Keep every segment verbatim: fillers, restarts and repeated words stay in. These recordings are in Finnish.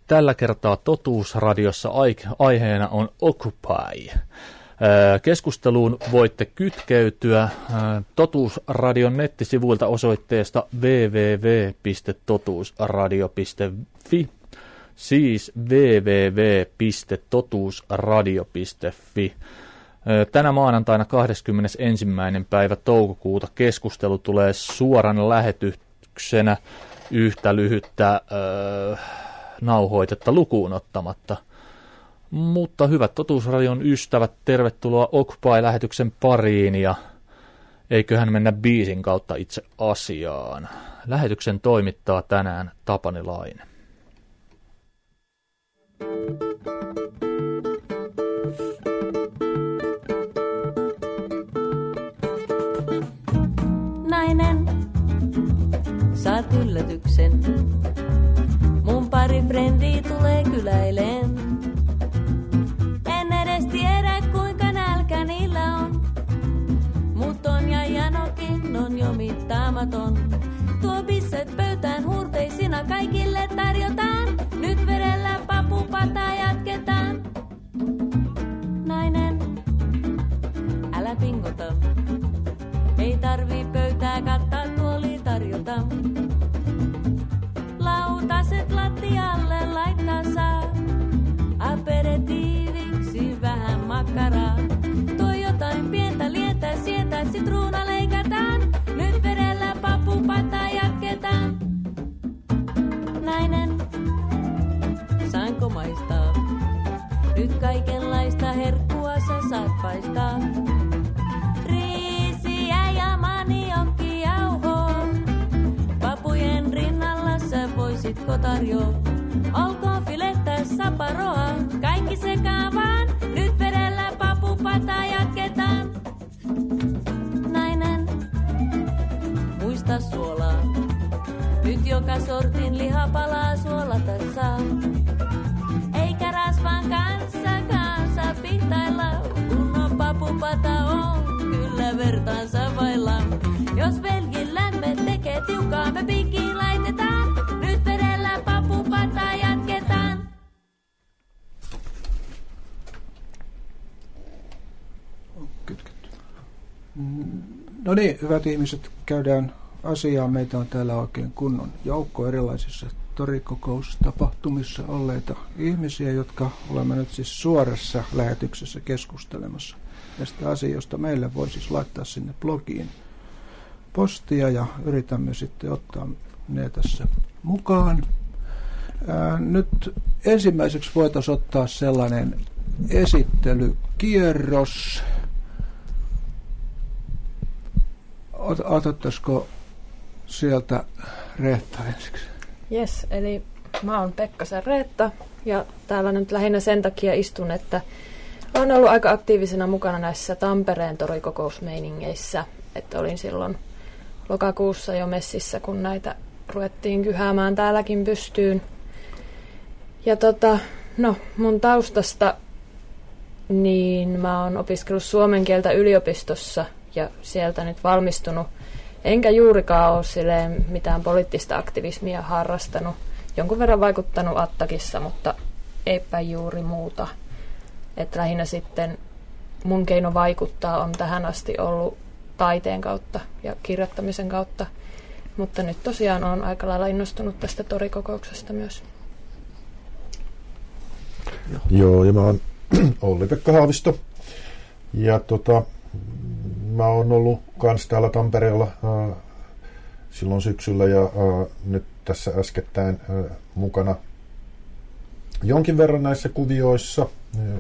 Tällä kertaa Totuusradiossa aiheena on Occupy. Keskusteluun voitte kytkeytyä Totuusradion nettisivuilta osoitteesta double-u double-u double-u piste totuusradio piste fi, siis double-u double-u double-u piste totuusradio piste fi. Tänä maanantaina kahdeskymmenesensimmäinen päivä toukokuuta keskustelu tulee suorana lähetyksenä yhtä lyhyttä öö, nauhoitetta lukuun ottamatta. Mutta hyvät Totuusradion ystävät, tervetuloa Occupy-lähetyksen pariin ja eiköhän mennä biisin kautta itse asiaan. Lähetyksen toimittaa tänään Tapani Laine. Nainen, saat yllätyksen. Mun pari frendiä tulee kyläileen. En edes tiedä kuinka nälkä niillä on. Mut on ja janokin on jo mittaamaton. Tuo bisset pöytään huurteisina kaikille tarjotaan. Nyt vedellä papupataa jatketaan. Nainen, älä pingota. Ei tarvii pöytää kattaa, tuoli tarjota. Lautaset lattialle laittaa saa. Aperitiiviksi vähän makkaraa. Tuo jotain pientä lientä, sientä, sitruuna leikataan. Nyt vedellä papupataa jatketaan. Nainen, saanko maistaa? Nyt kaikenlaista herkkua sä saat paistaa. Riisiä ja maniokki jauhoo. Papujen rinnalla sä voisitko tarjoa? Olkoon filettä saparoa, kaikki sekaan vaan. Nyt vedellä papupataa jatketaan. Nainen, muista suolaa. Nyt joka sortin lihapalaa suolata saa. Eikä rasvan kanssa kanssa pihtailla. Kunnon papupata on kyllä vertaansa vailla. Jos veljen lämpö tekee tiukaa, me piikkiin laitetaan. Nyt vedellä papupataa jatketaan. No niin, hyvät ihmiset, käydään asiaa. Meitä on täällä oikein kunnon joukko erilaisissa torikokoustapahtumissa olleita ihmisiä, jotka olemme nyt siis suorassa lähetyksessä keskustelemassa tästä asioista. Meille voi siis laittaa sinne blogiin postia ja yritämme sitten ottaa ne tässä mukaan. Ää, nyt ensimmäiseksi voitaisiin ottaa sellainen esittelykierros. Ot, otettaisiko sieltä Reetta ensiksi? Jes, eli mä oon Pekkasen Reetta ja täällä nyt lähinnä sen takia istun, että olen ollut aika aktiivisena mukana näissä Tampereen torikokousmeiningeissä, että olin silloin lokakuussa jo messissä, kun näitä ruvettiin kyhäämään täälläkin pystyyn. Ja tota, no mun taustasta, niin mä oon opiskellut suomen kieltä yliopistossa ja sieltä nyt valmistunut. Enkä juurikaan ole silleen mitään poliittista aktivismia harrastanut. Jonkun verran vaikuttanut Attakissa, mutta eipä juuri muuta. Että lähinnä sitten mun keino vaikuttaa on tähän asti ollut taiteen kautta ja kirjoittamisen kautta. Mutta nyt tosiaan olen aika lailla innostunut tästä torikokouksesta myös. Joo, ja mä oon Olli-Pekka Haavisto. Ja tota, mä oon ollut kans täällä Tampereella äh, silloin syksyllä ja äh, nyt tässä äskettäin äh, mukana jonkin verran näissä kuvioissa.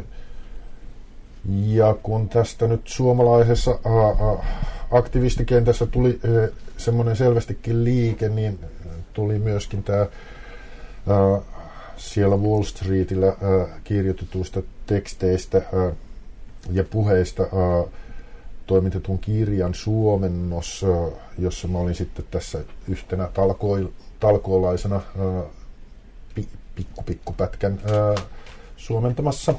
Ja kun tästä nyt suomalaisessa äh, äh, aktivistikentässä tuli äh, semmoinen selvästikin liike, niin tuli myöskin tämä äh, siellä Wall Streetillä äh, kirjoitetuista teksteistä äh, ja puheista äh, toimitetun kirjan suomennos, äh, jossa mä olin sitten tässä yhtenä talko- talkoolaisena äh, pi- pikku pikku pätkän äh, suomentamassa.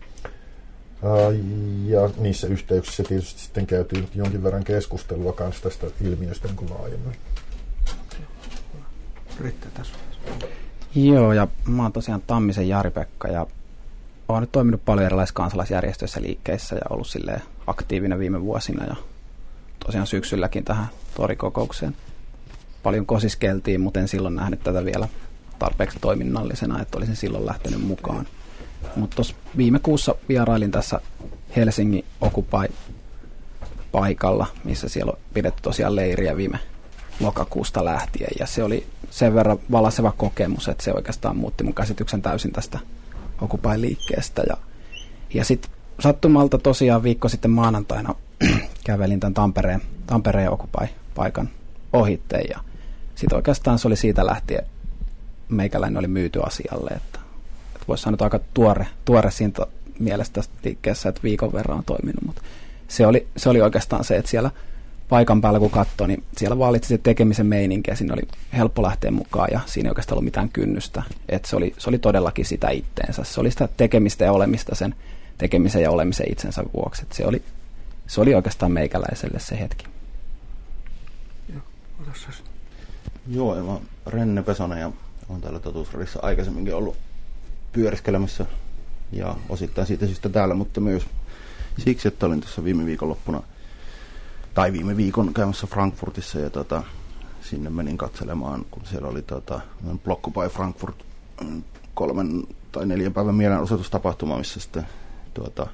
Ja niissä yhteyksissä tietysti sitten käytiin jonkin verran keskustelua kanssa tästä ilmiöstä niin kuin laajemmin. Riittää tässä. Joo, ja mä oon tosiaan Tammisen Jari-Pekka ja oon nyt toiminut paljon erilaisissa kansalaisjärjestöissä liikkeissä ja ollut silleen aktiivinen viime vuosina ja tosiaan syksylläkin tähän torikokoukseen. Paljon kosiskeltiin, mutta en silloin nähnyt tätä vielä tarpeeksi toiminnallisena, että olisin silloin lähtenyt mukaan. Mutta tuossa viime kuussa vierailin tässä Helsingin Occupy-paikalla, missä siellä on pidetty tosiaan leiriä viime lokakuusta lähtien. Ja se oli sen verran valaiseva kokemus, että se oikeastaan muutti mun käsityksen täysin tästä Occupy-liikkeestä. Ja, ja sitten sattumalta tosiaan viikko sitten maanantaina kävelin tämän Tampereen, Tampereen Occupy-paikan ohitte. Ja sitten oikeastaan se oli siitä lähtien, meikäläinen oli myyty asialle, että, että voisi sanoa, että aika tuore, tuore siinä mielessä tästä liikkeessä, että viikon verran on toiminut, mutta se oli, se oli oikeastaan se, että siellä paikan päällä kun katsoi, niin siellä valitsi se tekemisen meininki ja siinä oli helppo lähteä mukaan ja siinä ei oikeastaan ollut mitään kynnystä, että se oli, se oli todellakin sitä itteensä, se oli sitä tekemistä ja olemista sen tekemisen ja olemisen itsensä vuoksi, että se oli, se oli oikeastaan meikäläiselle se hetki. Joo, otas. Joo, mä oon Renne Pesonen ja olen täällä Totuusradissa aikaisemminkin ollut pyöriskelemässä ja osittain siitä syystä täällä, mutta myös siksi, että olin tässä viime viikonloppuna tai viime viikon käymässä Frankfurtissa ja tota, sinne menin katselemaan, kun siellä oli tota, Blockupy Frankfurt kolmen tai neljän päivän mielenosoitustapahtuma, missä sitten tuota,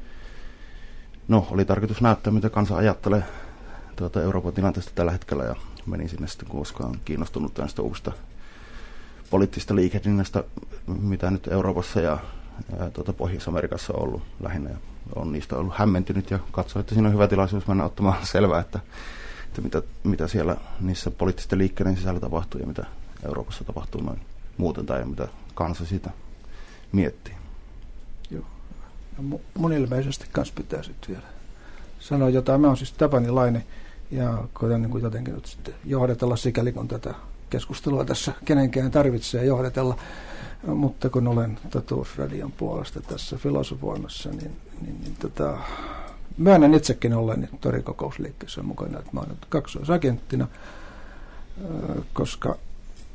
no, oli tarkoitus näyttää, mitä kansa ajattelee tuota, Euroopan tilanteesta tällä hetkellä ja menin sinne sitten, koska olen kiinnostunut tästä uusista poliittista liikehdinnästä, mitä nyt Euroopassa ja, ja tuota, Pohjois-Amerikassa on ollut lähinnä. Ja olen niistä ollut hämmentynyt ja katsoin, että siinä on hyvä tilaisuus mennä ottamaan selvää, että, että mitä, mitä siellä niissä poliittisten liikkeiden sisällä tapahtuu ja mitä Euroopassa tapahtuu noin muuten tai mitä kansa siitä miettii. Joo. Ja mun ilmeisesti kanssa pitää sitten vielä sanoa jotain. Mä oon siis Tapani Laine ja koitan niin kuin jotenkin nyt sitten johdatella sikäli kun tätä keskustelua tässä kenenkään tarvitsee johdatella, mutta kun olen Totuusradion puolesta tässä filosofoimassa, niin, niin, niin tota, myönnän itsekin olleeni torikokousliikkeessä mukana, että mä olen nyt kaksoisagenttina, koska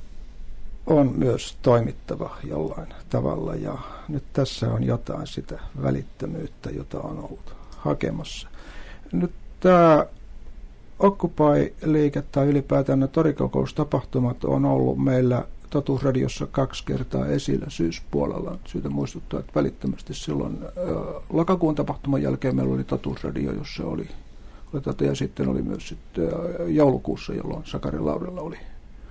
on myös toimittava jollain tavalla ja nyt tässä on jotain sitä välittömyyttä, jota on ollut hakemassa. Nyt tämä Occupy-liike tai ylipäätään torikokoustapahtumat on ollut meillä Totuusradiossa kaksi kertaa esillä syyspuolella. Syytä muistuttaa, että välittömästi silloin ä, lokakuun tapahtuman jälkeen meillä oli Totuusradio, jossa oli, oli tätä, ja sitten oli myös sitten, ä, joulukuussa, jolloin Sakari Laurilla oli,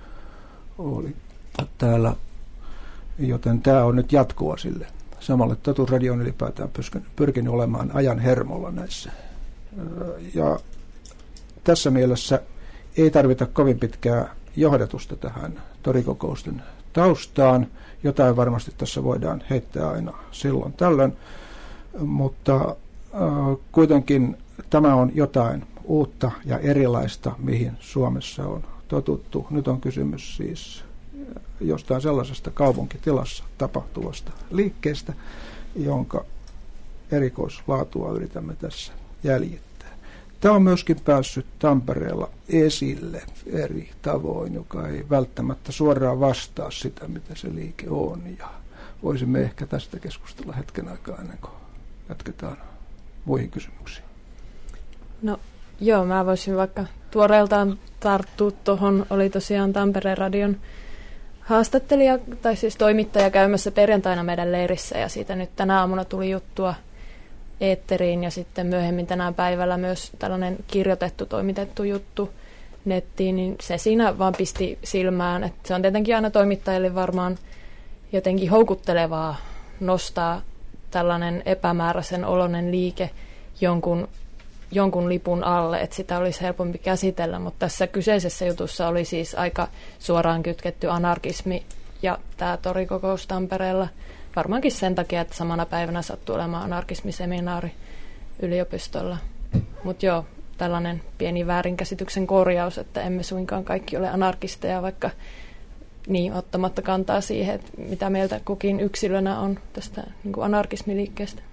oli täällä. Joten tämä on nyt jatkoa sille. Samalle Totuusradio on ylipäätään pyrkinyt olemaan ajan hermolla näissä. Ä, ja tässä mielessä ei tarvita kovin pitkää johdatusta tähän torikokousten taustaan. Jotain varmasti tässä voidaan heittää aina silloin tällöin, mutta äh, kuitenkin tämä on jotain uutta ja erilaista, mihin Suomessa on totuttu. Nyt on kysymys siis jostain sellaisesta kaupunkitilassa tapahtuvasta liikkeestä, jonka erikoislaatua yritämme tässä jäljittää. Tämä on myöskin päässyt Tampereella esille eri tavoin, joka ei välttämättä suoraan vastaa sitä, mitä se liike on. Ja voisimme ehkä tästä keskustella hetken aikaa ennen kuin jatketaan muihin kysymyksiin. No joo, mä voisin vaikka tuoreeltaan tarttua tuohon. Oli tosiaan Tampereen radion haastattelija, tai siis toimittaja käymässä perjantaina meidän leirissä, ja siitä nyt tänä aamuna tuli juttua eetteriin, ja sitten myöhemmin tänään päivällä myös tällainen kirjoitettu, toimitettu juttu nettiin, niin se siinä vaan pisti silmään, että se on tietenkin aina toimittajille varmaan jotenkin houkuttelevaa nostaa tällainen epämääräisen oloinen liike jonkun, jonkun lipun alle, että sitä olisi helpompi käsitellä, mutta tässä kyseisessä jutussa oli siis aika suoraan kytketty anarkismi ja tämä torikokous Tampereella. Varmaankin sen takia, että samana päivänä sattuu olemaan anarkismiseminaari yliopistolla. Mutta joo, tällainen pieni väärinkäsityksen korjaus, että emme suinkaan kaikki ole anarkisteja, vaikka niin ottamatta kantaa siihen, että mitä mieltä kukin yksilönä on tästä niin kuin anarkismiliikkeestä.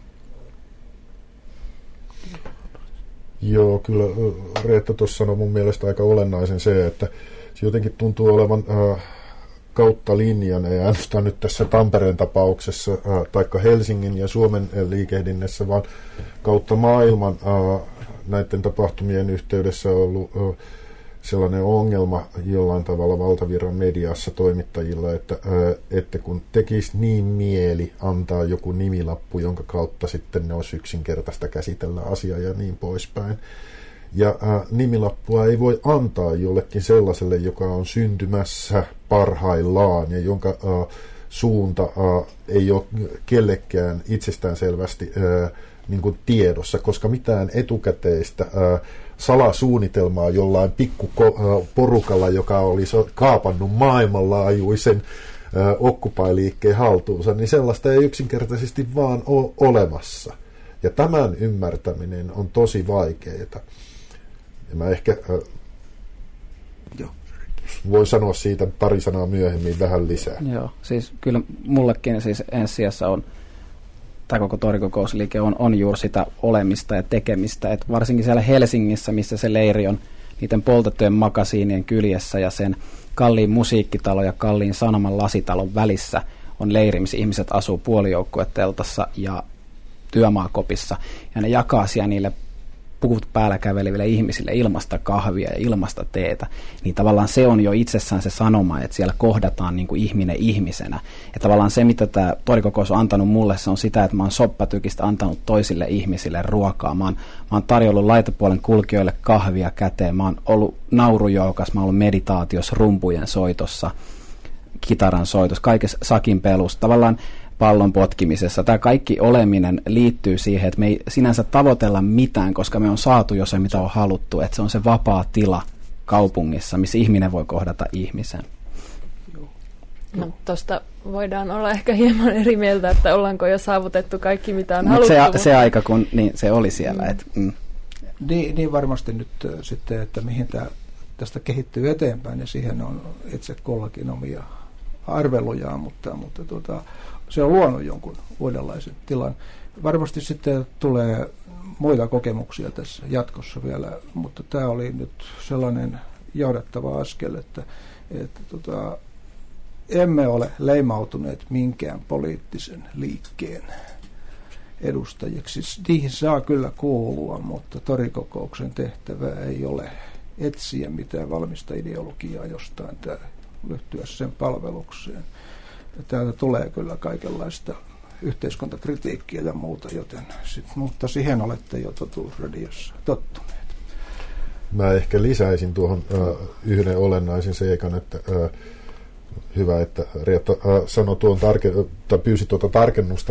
Joo, kyllä Reetta tuossa sanoi mun mielestä aika olennaisen se, että se jotenkin tuntuu olevan äh, kautta linjan, ei ainoastaan nyt tässä Tampereen tapauksessa, ää, taikka Helsingin ja Suomen liikehdinnässä, vaan kautta maailman ää, näiden tapahtumien yhteydessä on ollut ää, sellainen ongelma jollain tavalla valtavirran mediassa toimittajilla, että, ää, että kun tekisi niin mieli antaa joku nimilappu, jonka kautta sitten ne olisi yksinkertaista käsitellä asiaa ja niin poispäin. Ja ää, nimilappua ei voi antaa jollekin sellaiselle, joka on syntymässä parhaillaan ja jonka ää, suunta ää, ei ole kellekään itsestäänselvästi ää, niin kuin tiedossa, koska mitään etukäteistä ää, salasuunnitelmaa jollain pikkuporukalla, joka olisi kaapannut maailmanlaajuisen ää, Occupy-liikkeen haltuunsa, niin sellaista ei yksinkertaisesti vaan ole olemassa. Ja tämän ymmärtäminen on tosi vaikeaa. Ja mä ehkä äh, joo, voin sanoa siitä pari sanaa myöhemmin vähän lisää. Joo, siis kyllä mullekin siis ensisijassa on, tämä koko torikokousliike on, on juuri sitä olemista ja tekemistä. Et varsinkin siellä Helsingissä, missä se leiri on niiden poltettujen makasiinien kyljessä ja sen kalliin musiikkitalon ja kalliin sanoman lasitalon välissä on leiri, missä ihmiset asuu puolijoukkueteltassa ja työmaakopissa, ja ne jakaa siellä niille puvut päällä käveleville ihmisille ilmasta kahvia ja ilmasta teetä, niin tavallaan se on jo itsessään se sanoma, että siellä kohdataan niin kuin ihminen ihmisenä. Ja tavallaan se, mitä tämä torikokous on antanut mulle, se on sitä, että mä oon soppatykistä antanut toisille ihmisille ruokaa. Mä oon, mä oon tarjollut laitapuolen kulkijoille kahvia käteen, mä oon ollut naurujoukas, mä oon ollut meditaatiossa, rumpujen soitossa, kitaran soitossa, kaikessa sakin pelussa. Tavallaan pallon potkimisessa. Tämä kaikki oleminen liittyy siihen, että me ei sinänsä tavoitella mitään, koska me on saatu jo se, mitä on haluttu, että se on se vapaa tila kaupungissa, missä ihminen voi kohdata ihmisen. No, tuosta voidaan olla ehkä hieman eri mieltä, että ollaanko jo saavutettu kaikki, mitä on Mut haluttu. Se, mutta se aika, kun niin, se oli siellä. Mm. Et, mm. Niin, niin varmasti nyt äh, sitten, että mihin tämä tästä kehittyy eteenpäin, ja siihen on itse kullakin omia arvelujaan, mutta, mutta tuota, se on luonut jonkun uudenlaisen tilan. Varmasti sitten tulee muita kokemuksia tässä jatkossa vielä, mutta tämä oli nyt sellainen johdattava askel, että, että tota, emme ole leimautuneet minkään poliittisen liikkeen edustajiksi. Niihin saa kyllä kuulua, mutta torikokouksen tehtävä ei ole etsiä mitään valmista ideologiaa jostain tai lyhtyä sen palvelukseen. Täältä tulee kyllä kaikenlaista yhteiskuntakritiikkiä ja muuta, joten sit, mutta siihen olette jo Totuusradiossa tottuneet. Mä ehkä lisäisin tuohon äh, yhden olennaisen seikan, että äh, hyvä, että Rietta äh, sanoi tuon tarke- tai pyysi tuota tarkennusta,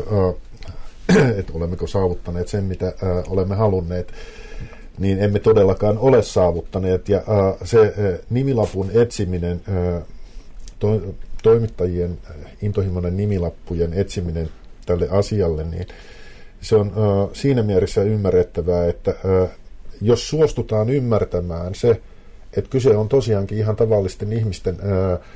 äh, että olemmeko saavuttaneet sen, mitä äh, olemme halunneet, niin emme todellakaan ole saavuttaneet. Ja äh, se äh, nimilapun etsiminen, äh, to- toimittajien intohimoinen nimilappujen etsiminen tälle asialle, niin se on äh, siinä mielessä ymmärrettävää, että äh, jos suostutaan ymmärtämään se, että kyse on tosiaankin ihan tavallisten ihmisten ää, ää,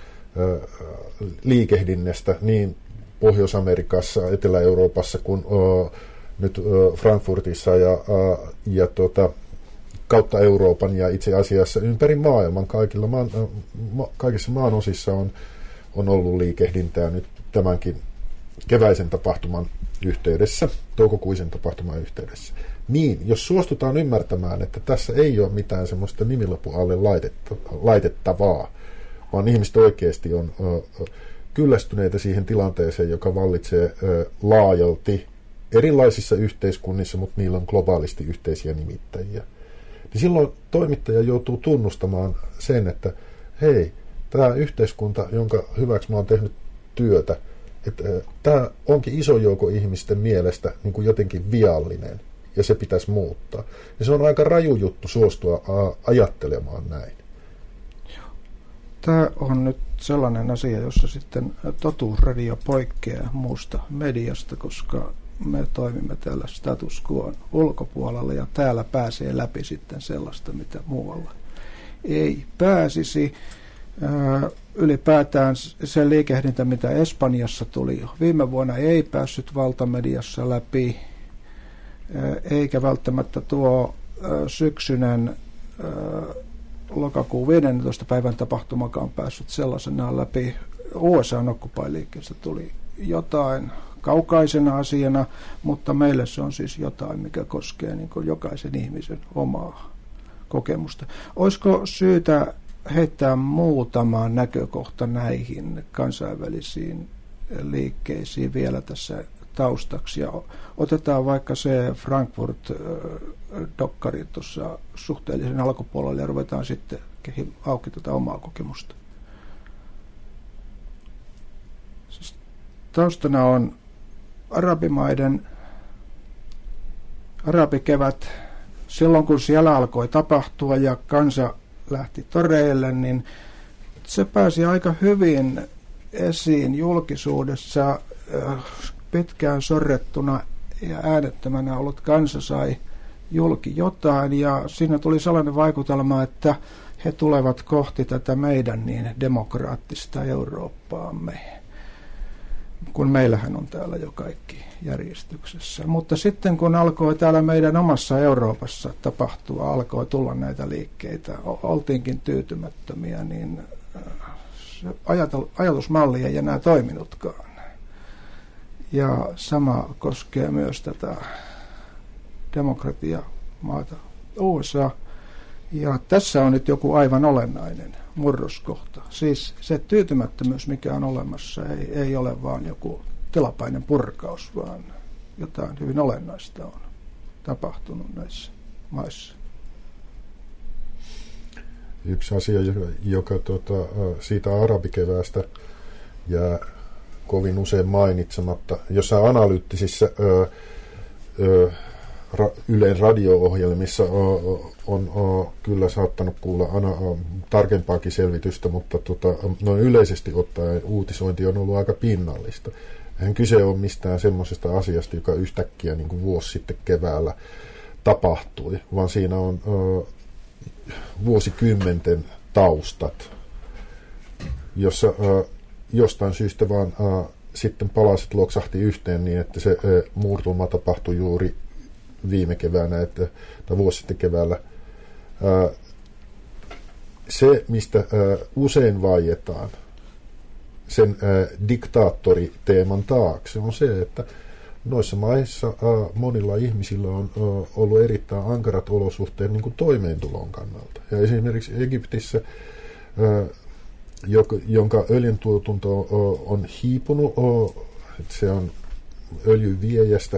liikehdinnästä niin Pohjois-Amerikassa, Etelä-Euroopassa kuin ää, nyt ää, Frankfurtissa ja, ää, ja tota, kautta Euroopan ja itse asiassa ympäri maailman kaikilla maan, ma, kaikissa maan osissa on, on ollut liikehdintää nyt tämänkin keväisen tapahtuman yhteydessä, toukokuisen tapahtuman yhteydessä. Niin, jos suostutaan ymmärtämään, että tässä ei ole mitään semmoista nimilapun alle laitettavaa, vaan ihmiset oikeasti on ö, kyllästyneitä siihen tilanteeseen, joka vallitsee ö, laajalti erilaisissa yhteiskunnissa, mutta niillä on globaalisti yhteisiä nimittäjiä. Niin silloin toimittaja joutuu tunnustamaan sen, että hei, tämä yhteiskunta, jonka hyväksi mä oon tehnyt työtä, että tämä onkin iso joukko ihmisten mielestä niin kuin jotenkin viallinen. Ja se pitäisi muuttaa. Ja se on aika raju juttu suostua ajattelemaan näin. Tämä on nyt sellainen asia, jossa sitten Totuusradio poikkeaa muusta mediasta, koska me toimimme täällä status quoon ulkopuolella ja täällä pääsee läpi sitten sellaista, mitä muualla ei pääsisi. Ylipäätään se liikehdintä, mitä Espanjassa tuli viime vuonna, ei päässyt valtamediassa läpi. Eikä välttämättä tuo syksyinen lokakuun viidennentoista päivän tapahtumakaan päässyt sellaisenaan läpi. U S A Occupy-liikkeestä tuli jotain kaukaisena asiana, mutta meille se on siis jotain, mikä koskee niin kuin jokaisen ihmisen omaa kokemusta. Olisiko syytä heittää muutama näkökohta näihin kansainvälisiin liikkeisiin vielä tässä taustaksi? Ja otetaan vaikka se Frankfurt-dokkari tuossa suhteellisen alkupuolella ja ruvetaan sitten auki tätä omaa kokemusta. Siis taustana on arabimaiden arabikevät. Silloin kun siellä alkoi tapahtua ja kansa lähti toreille, niin se pääsi aika hyvin esiin julkisuudessa. Pitkään sorrettuna ja äänettömänä ollut kansa sai julki jotain, ja siinä tuli sellainen vaikutelma, että he tulevat kohti tätä meidän niin demokraattista Eurooppaamme, kun meillähän on täällä jo kaikki järjestyksessä. Mutta sitten kun alkoi täällä meidän omassa Euroopassa tapahtua, alkoi tulla näitä liikkeitä, oltiinkin tyytymättömiä, niin se ajatusmalli ei enää toiminutkaan. Ja sama koskee myös tätä demokratiamaata U S A. Ja tässä on nyt joku aivan olennainen murroskohta. Siis se tyytymättömyys, mikä on olemassa, ei, ei ole vaan joku tilapäinen purkaus, vaan jotain hyvin olennaista on tapahtunut näissä maissa. Yksi asia, joka tuota, siitä arabikeväästä jää kovin usein mainitsematta, jossain analyyttisissä ö, ö, ra, Ylen radio-ohjelmissa o, on o, kyllä saattanut kuulla ana, o, tarkempaakin selvitystä, mutta tota, noin yleisesti ottaen uutisointi on ollut aika pinnallista. Eihän kyse ole mistään semmoisesta asiasta, joka yhtäkkiä niin kuin vuosi sitten keväällä tapahtui, vaan siinä on ö, vuosikymmenten taustat, jossa ö, jostain syystä vaan äh, sitten palaset loksahti yhteen niin, että se äh, murtuma tapahtui juuri viime keväänä, että, tai vuosi sitten keväällä. Äh, se, mistä äh, usein vaietaan sen äh, diktaattoriteeman taakse, on se, että noissa maissa äh, monilla ihmisillä on äh, ollut erittäin ankarat olosuhteet niin kuin toimeentulon kannalta. Ja esimerkiksi Egyptissä äh, jonka öljyntuotanto on hiipunut, se on öljyviejästä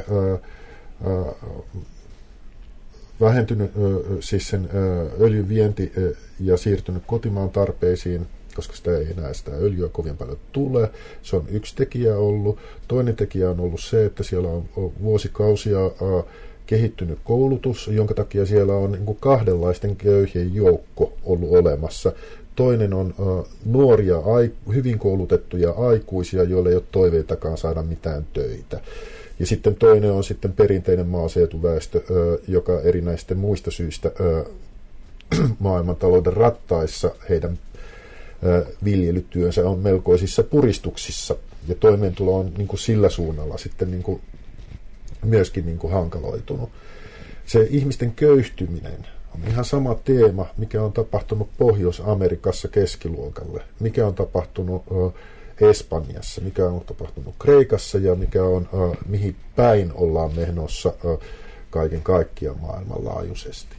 vähentynyt, siis sen öljyvienti ja siirtynyt kotimaan tarpeisiin, koska sitä ei enää sitä öljyä kovin paljon tule. Se on yksi tekijä ollut. Toinen tekijä on ollut se, että siellä on vuosikausia kehittynyt koulutus, jonka takia siellä on niin kuin kahdenlaisten köyhien joukko ollut olemassa. Toinen on uh, nuoria, ai, hyvin koulutettuja aikuisia, joille ei ole toiveitakaan saada mitään töitä. Ja sitten toinen on sitten perinteinen maaseutuväestö, uh, joka erinäisten muista syistä uh, maailmantalouden rattaissa heidän uh, viljelytyönsä on melkoisissa puristuksissa. Ja toimeentulo on niin kuin sillä suunnalla sitten niin kuin myöskin niin kuin hankaloitunut. Se ihmisten köyhtyminen on ihan sama teema, mikä on tapahtunut Pohjois-Amerikassa keskiluokalle, mikä on tapahtunut uh, Espanjassa, mikä on tapahtunut Kreikassa ja mikä on, uh, mihin päin ollaan menossa uh, kaiken kaikkiaan maailmanlaajuisesti.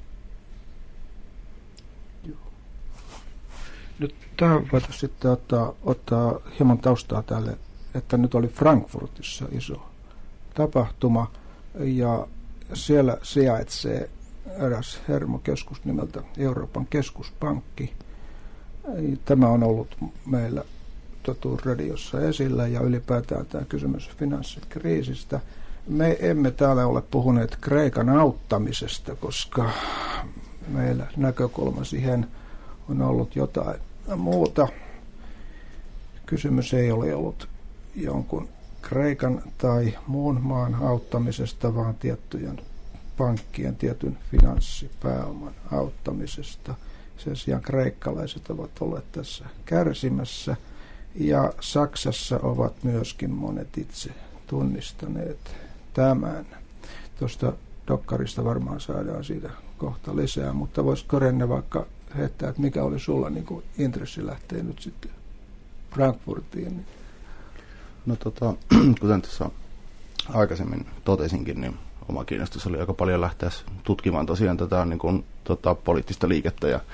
Nyt tähän voitaisiin sitten ottaa, ottaa hieman taustaa tälle, että nyt oli Frankfurtissa iso tapahtuma ja siellä sijaitsee eräs hermokeskus nimeltä Euroopan keskuspankki. Tämä on ollut meillä totuusradiossa esillä ja ylipäätään tämä kysymys finanssikriisistä. Me emme täällä ole puhuneet Kreikan auttamisesta, koska meillä näkökulma siihen on ollut jotain muuta. Kysymys ei ole ollut jonkun Kreikan tai muun maan auttamisesta, vaan tiettyjen pankkien, tietyn finanssipääoman auttamisesta. Sen sijaan kreikkalaiset ovat olleet tässä kärsimässä ja Saksassa ovat myöskin monet itse tunnistaneet tämän. Tuosta dokkarista varmaan saadaan siitä kohta lisää, mutta voisiko Renne vaikka heittää, että mikä oli sulla niin kuin intressi lähteä nyt sitten Frankfurtiin? No tota, kuten tässä aikaisemmin totesinkin, niin oma kiinnostus oli aika paljon lähteä tutkimaan tosiaan tätä niin kuin, tota, poliittista liikettä. Ja,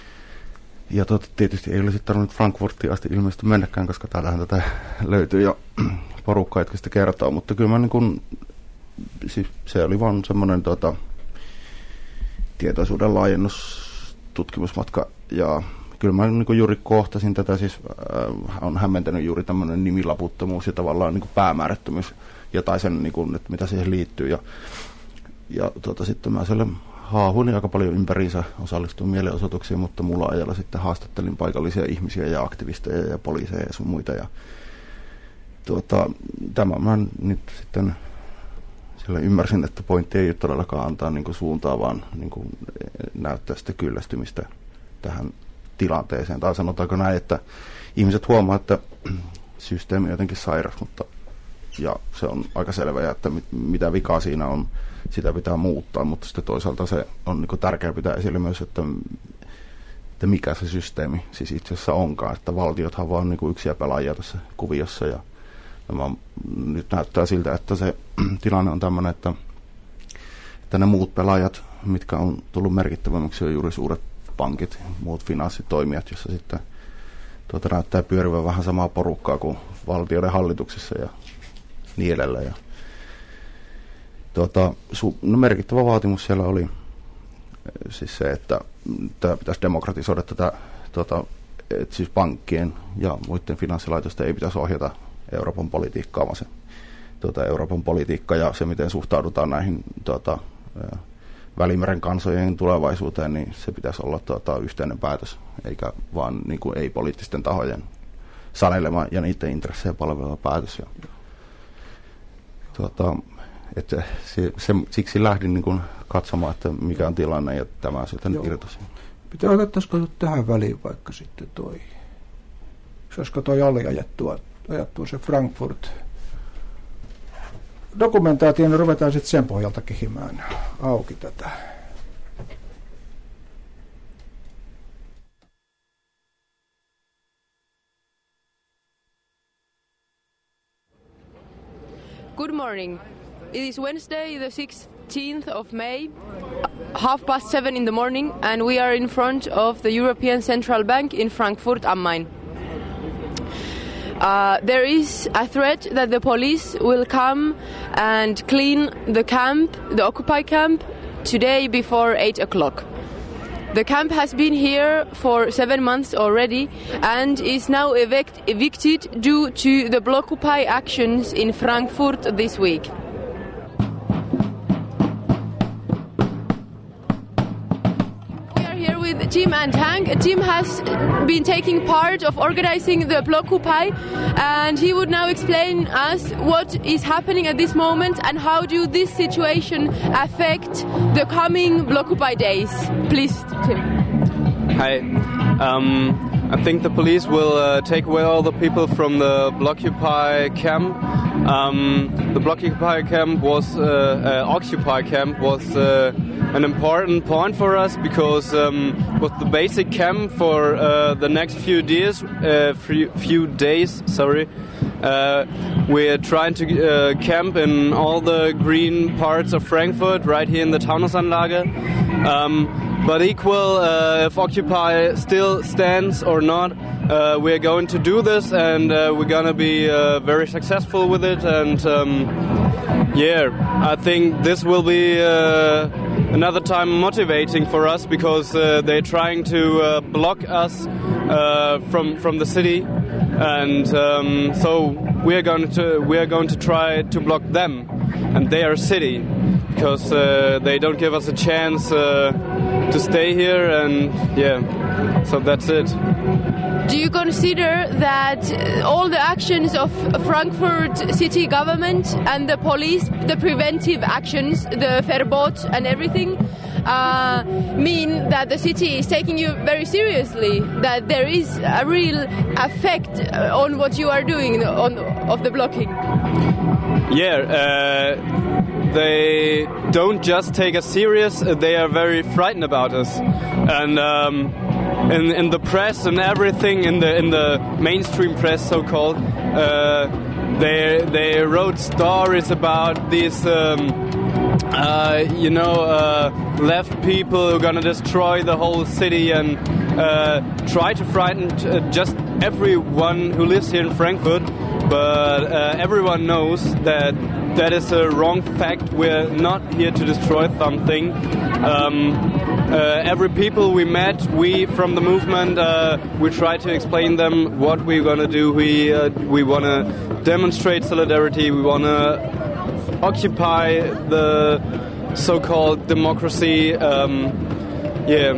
ja tota, tietysti ei olisi tarvinnut Frankfurtiin asti ilmeisesti mennäkään, koska täällähän tätä löytyy jo porukkaa, jotka sitä kertoo. Mutta kyllä mä niin kuin, siis se oli vaan semmoinen tota, tietoisuuden laajennustutkimusmatka. Ja kyllä mä niin kuin juuri kohtasin tätä, siis äh, on hämmentänyt juuri tämmöinen nimilaputtomuus ja tavallaan niin kuin päämäärättömyys. Jotain sen, niin kuin, että mitä siihen liittyy. Ja, ja tuota, sitten mä siellä haahuin aika paljon ympäriinsä, osallistuin mielenosoituksiin, mutta mulla ajalla sitten haastattelin paikallisia ihmisiä ja aktivisteja ja poliiseja ja sun muita. Ja, tuota, tämä mä nyt sitten siellä ymmärsin, että pointti ei todellakaan antaa niin kuin suuntaa, vaan niin kuin näyttää sitä kyllästymistä tähän tilanteeseen. Tai sanotaanko näin, että ihmiset huomaa, että systeemi on jotenkin sairas, mutta ja se on aika selvää, että mit, mitä vikaa siinä on, sitä pitää muuttaa, mutta sitten toisaalta se on niin kuin tärkeää pitää esille myös, että, että mikä se systeemi siis itse asiassa onkaan, että valtiothan vaan niin kuin yksiä pelaajia tässä kuviossa ja nämä, nyt näyttää siltä, että se tilanne on tämmöinen, että, että ne muut pelaajat, mitkä on tullut merkittävämmiksi, on juuri suuret pankit, muut finanssitoimijat, jossa sitten tuota, näyttää pyörivän vähän samaa porukkaa kuin valtioiden hallituksissa ja niin edelleen. Ja, tuota, su, no merkittävä vaatimus siellä oli siis se, että tämä pitäisi demokratisoida tätä, tuota, että siis pankkien ja muiden finanssilaitosten ei pitäisi ohjata Euroopan politiikkaa, vaan se tuota, Euroopan politiikka ja se, miten suhtaudutaan näihin tuota, Välimeren kansojen tulevaisuuteen, niin se pitäisi olla tuota, yhteinen päätös, eikä vaan niin kuin, ei-poliittisten tahojen sanelema ja niiden intressejä palveleva päätös. Ja, tuota, että se, se, siksi lähdin niin kuin katsomaan, että mikä on tilanne, ja tämä sitten irtosi. Pitää otettaisiko tähän väliin vaikka sitten toi, olisiko toi Ali ajattua, ajattua se Frankfurt dokumentaatio, niin ruvetaan sitten sen pohjalta kehimään auki tätä. Good morning. It is Wednesday, the sixteenth of May, half past seven in the morning, and we are in front of the European Central Bank in Frankfurt am Main. Uh, there is a threat that the police will come and clean the camp, the Occupy camp, today before eight o'clock. The camp has been here for seven months already and is now evict- evicted due to the Blockupy actions in Frankfurt this week. Tim and Hank. Tim has been taking part of organizing the Blockupy, and he would now explain us what is happening at this moment and how do this situation affect the coming Blockupy days. Please, Tim. Hi. Um, I think the police will uh, take away all the people from the Blockupy camp. Um, the Blockupy camp was uh, uh, Occupy camp was uh, an important point for us because um, it was the basic camp for uh, the next few days. Uh, few, few days, sorry. Uh, we're trying to uh, camp in all the green parts of Frankfurt, right here in the Taunusanlage. Um, but equal, uh, if Occupy still stands or not, uh, we're going to do this, and uh, we're going to be uh, very successful with it. And um, yeah, I think this will be uh, another time motivating for us because uh, they're trying to uh, block us uh, from from the city, and um, so we're going to we're going to try to block them and their city because uh, they don't give us a chance uh, to stay here, and yeah, so that's it. Do you consider that all the actions of Frankfurt city government and the police, the preventive actions, the Verbot and everything, uh, mean that the city is taking you very seriously, that there is a real effect on what you are doing on of the blocking? Yeah, uh, they don't just take us serious, they are very frightened about us. And um, in in the press and everything, in the in the mainstream press, so called. Uh, they they wrote stories about these. Um, Uh, you know, uh, left people who are going to destroy the whole city and uh, try to frighten uh, just everyone who lives here in Frankfurt. But uh, everyone knows that that is a wrong fact. We're not here to destroy something. Um, uh, every people we met, we from the movement, uh, we try to explain them what we're going to do. We, uh, we want to demonstrate solidarity. We want to occupy the so-called democracy, um, yeah,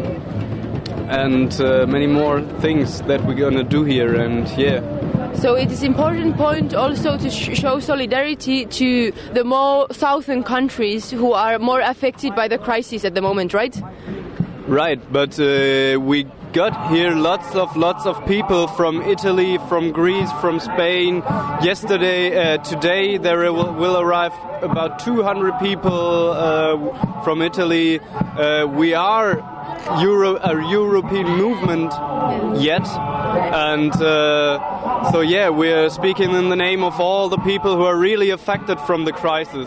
and uh, many more things that we're gonna do here, and yeah. So it is important point also to sh- show solidarity to the more southern countries who are more affected by the crisis at the moment, right? Right, but uh, we got here lots of lots of people from Italy, from Greece, from Spain. Yesterday, uh, today there will, will arrive about two hundred people uh, from Italy. Uh, we are Euro, a European movement yet, and uh, so yeah, we're speaking in the name of all the people who are really affected from the crisis.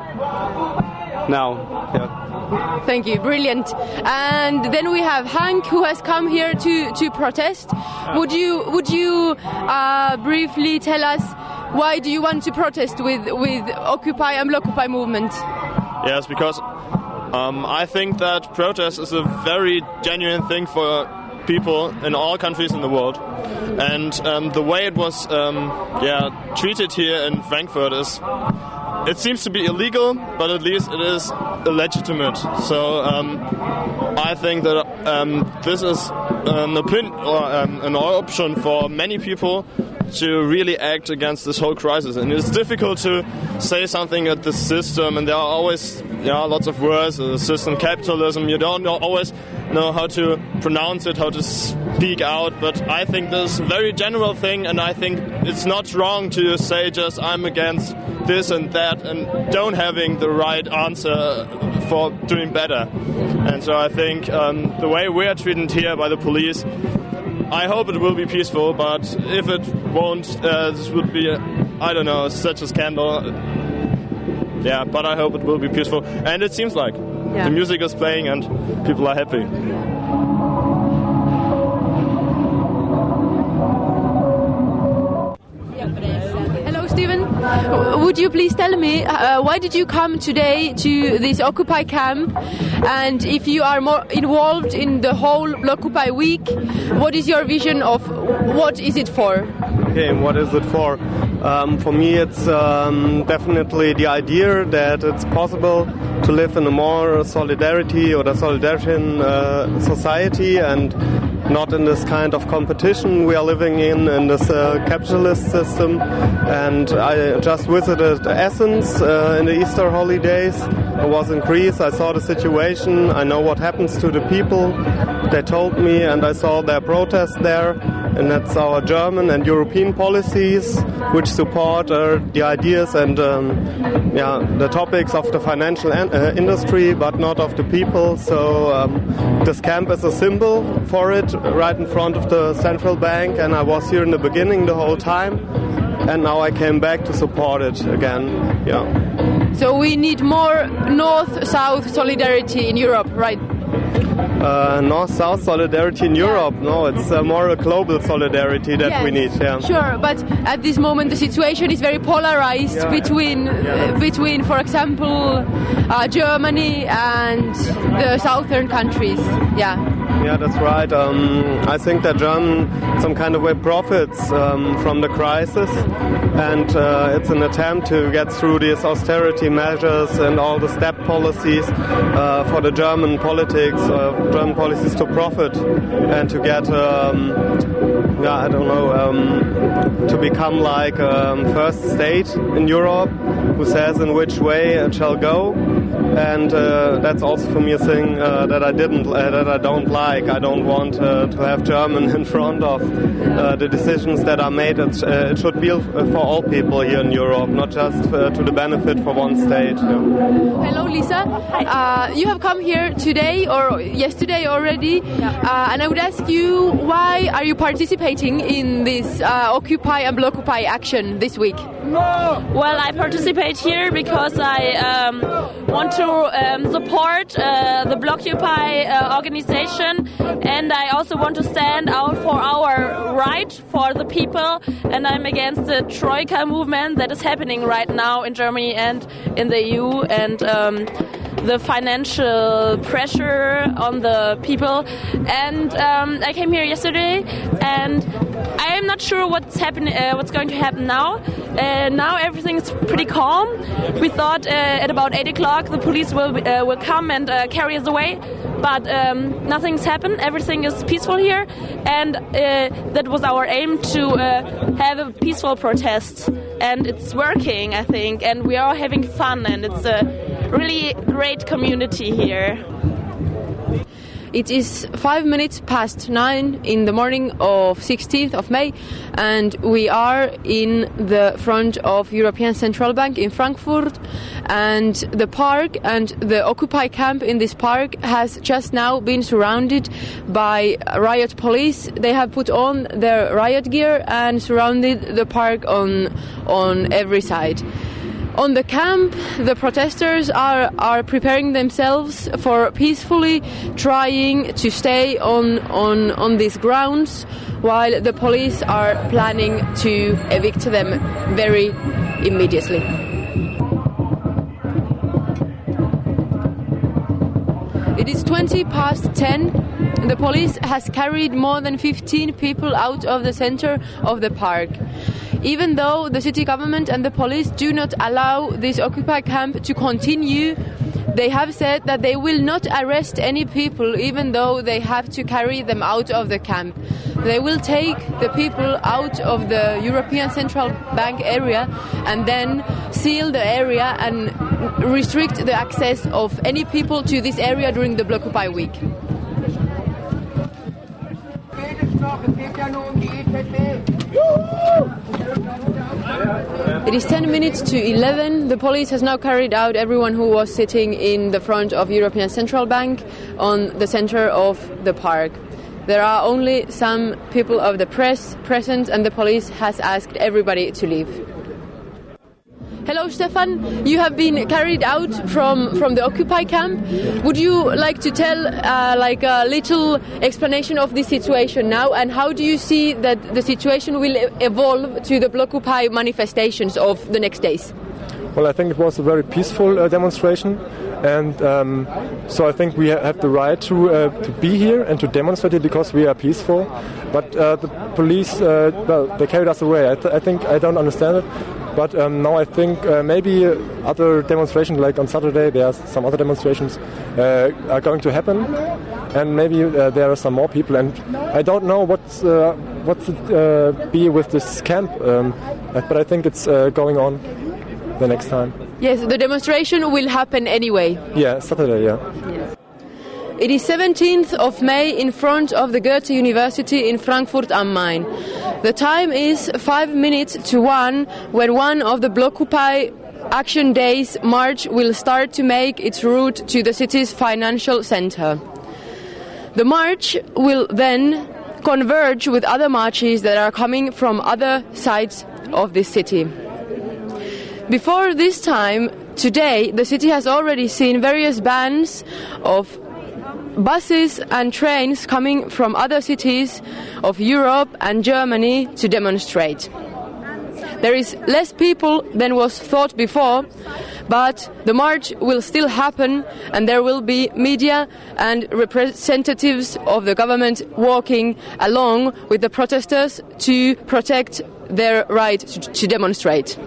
Now, yeah. Thank you, brilliant. And then we have Hank, who has come here to, to protest. Would you would you uh, briefly tell us why do you want to protest with with Occupy and Blockupy movement? Yes, because um, I think that protest is a very genuine thing for people in all countries in the world, and um, the way it was um, yeah treated here in Frankfurt is. It seems to be illegal, but at least it is illegitimate. So um, I think that um, this is an opinion or um, an option for many people to really act against this whole crisis. And it's difficult to say something at the system, and there are always yeah lots of words. The system, capitalism. You don't know, always know how to pronounce it, how to speak out. But I think this is a very general thing, and I think it's not wrong to say just I'm against this and that, and don't having the right answer for doing better. And so I think um, the way we are treated here by the police, I hope it will be peaceful, but if it won't, uh, this would be, a, I don't know, such a scandal. Yeah, but I hope it will be peaceful. And it seems like yeah. The music is playing and people are happy. Stephen, would you please tell me uh, why did you come today to this Occupy camp, and if you are more involved in the whole Blockupy week, what is your vision of what is it for? Okay, what is it for? Um, for me it's um, definitely the idea that it's possible to live in a more solidarity or a solidarity uh, society, and not in this kind of competition we are living in, in this uh, capitalist system. And I just visited Athens uh, in the Easter holidays. I was in Greece, I saw the situation, I know what happens to the people. They told me, and I saw their protest there, and that's our German and European policies which support uh, the ideas and um, yeah, the topics of the financial an- uh, industry, but not of the people. So um, this camp is a symbol for it, right in front of the central bank, and I was here in the beginning the whole time, and now I came back to support it again. Yeah. So we need more north-south solidarity in Europe, right? Uh, North-South solidarity in Europe. No, it's uh, more a global solidarity that yes, we need. Yeah. Sure, but at this moment the situation is very polarized yeah. between, yeah. uh, between, for example, uh, Germany and the southern countries. Yeah. Yeah, that's right. Um, I think that Germany, some kind of way, profits um, from the crisis, and uh, it's an attempt to get through these austerity measures and all the step policies uh, for the German politics, uh, German policies to profit and to get, um, yeah, I don't know, um, to become like um, first state in Europe. who says in which way it shall go. And uh, that's also for me a thing uh, that I didn't, uh, that I don't like. I don't want uh, to have German in front of uh, the decisions that are made. It, uh, it should be for all people here in Europe, not just uh, to the benefit for one state. Yeah. Hello, Lisa. Uh, you have come here today or yesterday already, uh, and I would ask you, why are you participating in this uh, Occupy and Blockupy action this week? Well, I participate here because I um, want to um, support uh, the Blockupy uh, organization, and I also want to stand out for our right for the people, and I'm against the Troika movement that is happening right now in Germany and in the E U, and um, the financial pressure on the people. And um, I came here yesterday, and I am not sure what's happening, uh, what's going to happen now. Uh, now everything's pretty calm. We thought uh, at about eight o'clock the police will uh, will come and uh, carry us away, but um, nothing's happened. Everything is peaceful here, and uh, that was our aim, to uh, have a peaceful protest, and it's working, I think, and we are having fun, and it's a really great community here. It is five minutes past nine in the morning of sixteenth of May, and we are in the front of European Central Bank in Frankfurt, and the park and the Occupy camp in this park has just now been surrounded by riot police. They have put on their riot gear and surrounded the park on on every side. On the camp, the protesters are, are preparing themselves for peacefully trying to stay on, on, on these grounds, while the police are planning to evict them very immediately. It is twenty past ten. The police has carried more than fifteen people out of the center of the park. Even though the city government and the police do not allow this Occupy camp to continue, they have said that they will not arrest any people, even though they have to carry them out of the camp. They will take the people out of the European Central Bank area and then seal the area and restrict the access of any people to this area during the Blockupy week. It is ten minutes to eleven. The police has now carried out everyone who was sitting in the front of European Central Bank on the center of the park. There are only some people of the press present, and the police has asked everybody to leave. Hello, Stefan. You have been carried out from, from the Occupy camp. Would you like to tell uh, like a little explanation of this situation now, and how do you see that the situation will evolve to the Blockupy manifestations of the next days? Well, I think it was a very peaceful uh, demonstration, and um, so I think we have the right to uh, to be here and to demonstrate it because we are peaceful. But uh, the police, uh, well, they carried us away. I, th- I think I don't understand it. But um, now I think uh, maybe other demonstrations, like on Saturday, there are some other demonstrations uh, are going to happen, and maybe uh, there are some more people. And I don't know what's uh, what's it uh, be with this camp, um, but I think it's uh, going on the next time. Yes, the demonstration will happen anyway. Yeah, Saturday. Yeah. Yes. It is seventeenth of May in front of the Goethe University in Frankfurt am Main. The time is five minutes to one, when one of the Blockupy Action Days march will start to make its route to the city's financial center. The march will then converge with other marches that are coming from other sides of this city. Before this time, today, the city has already seen various bands of buses and trains coming from other cities of Europe and Germany to demonstrate. There is less people than was thought before, but the march will still happen, and there will be media and representatives of the government walking along with the protesters to protect their right to, to demonstrate.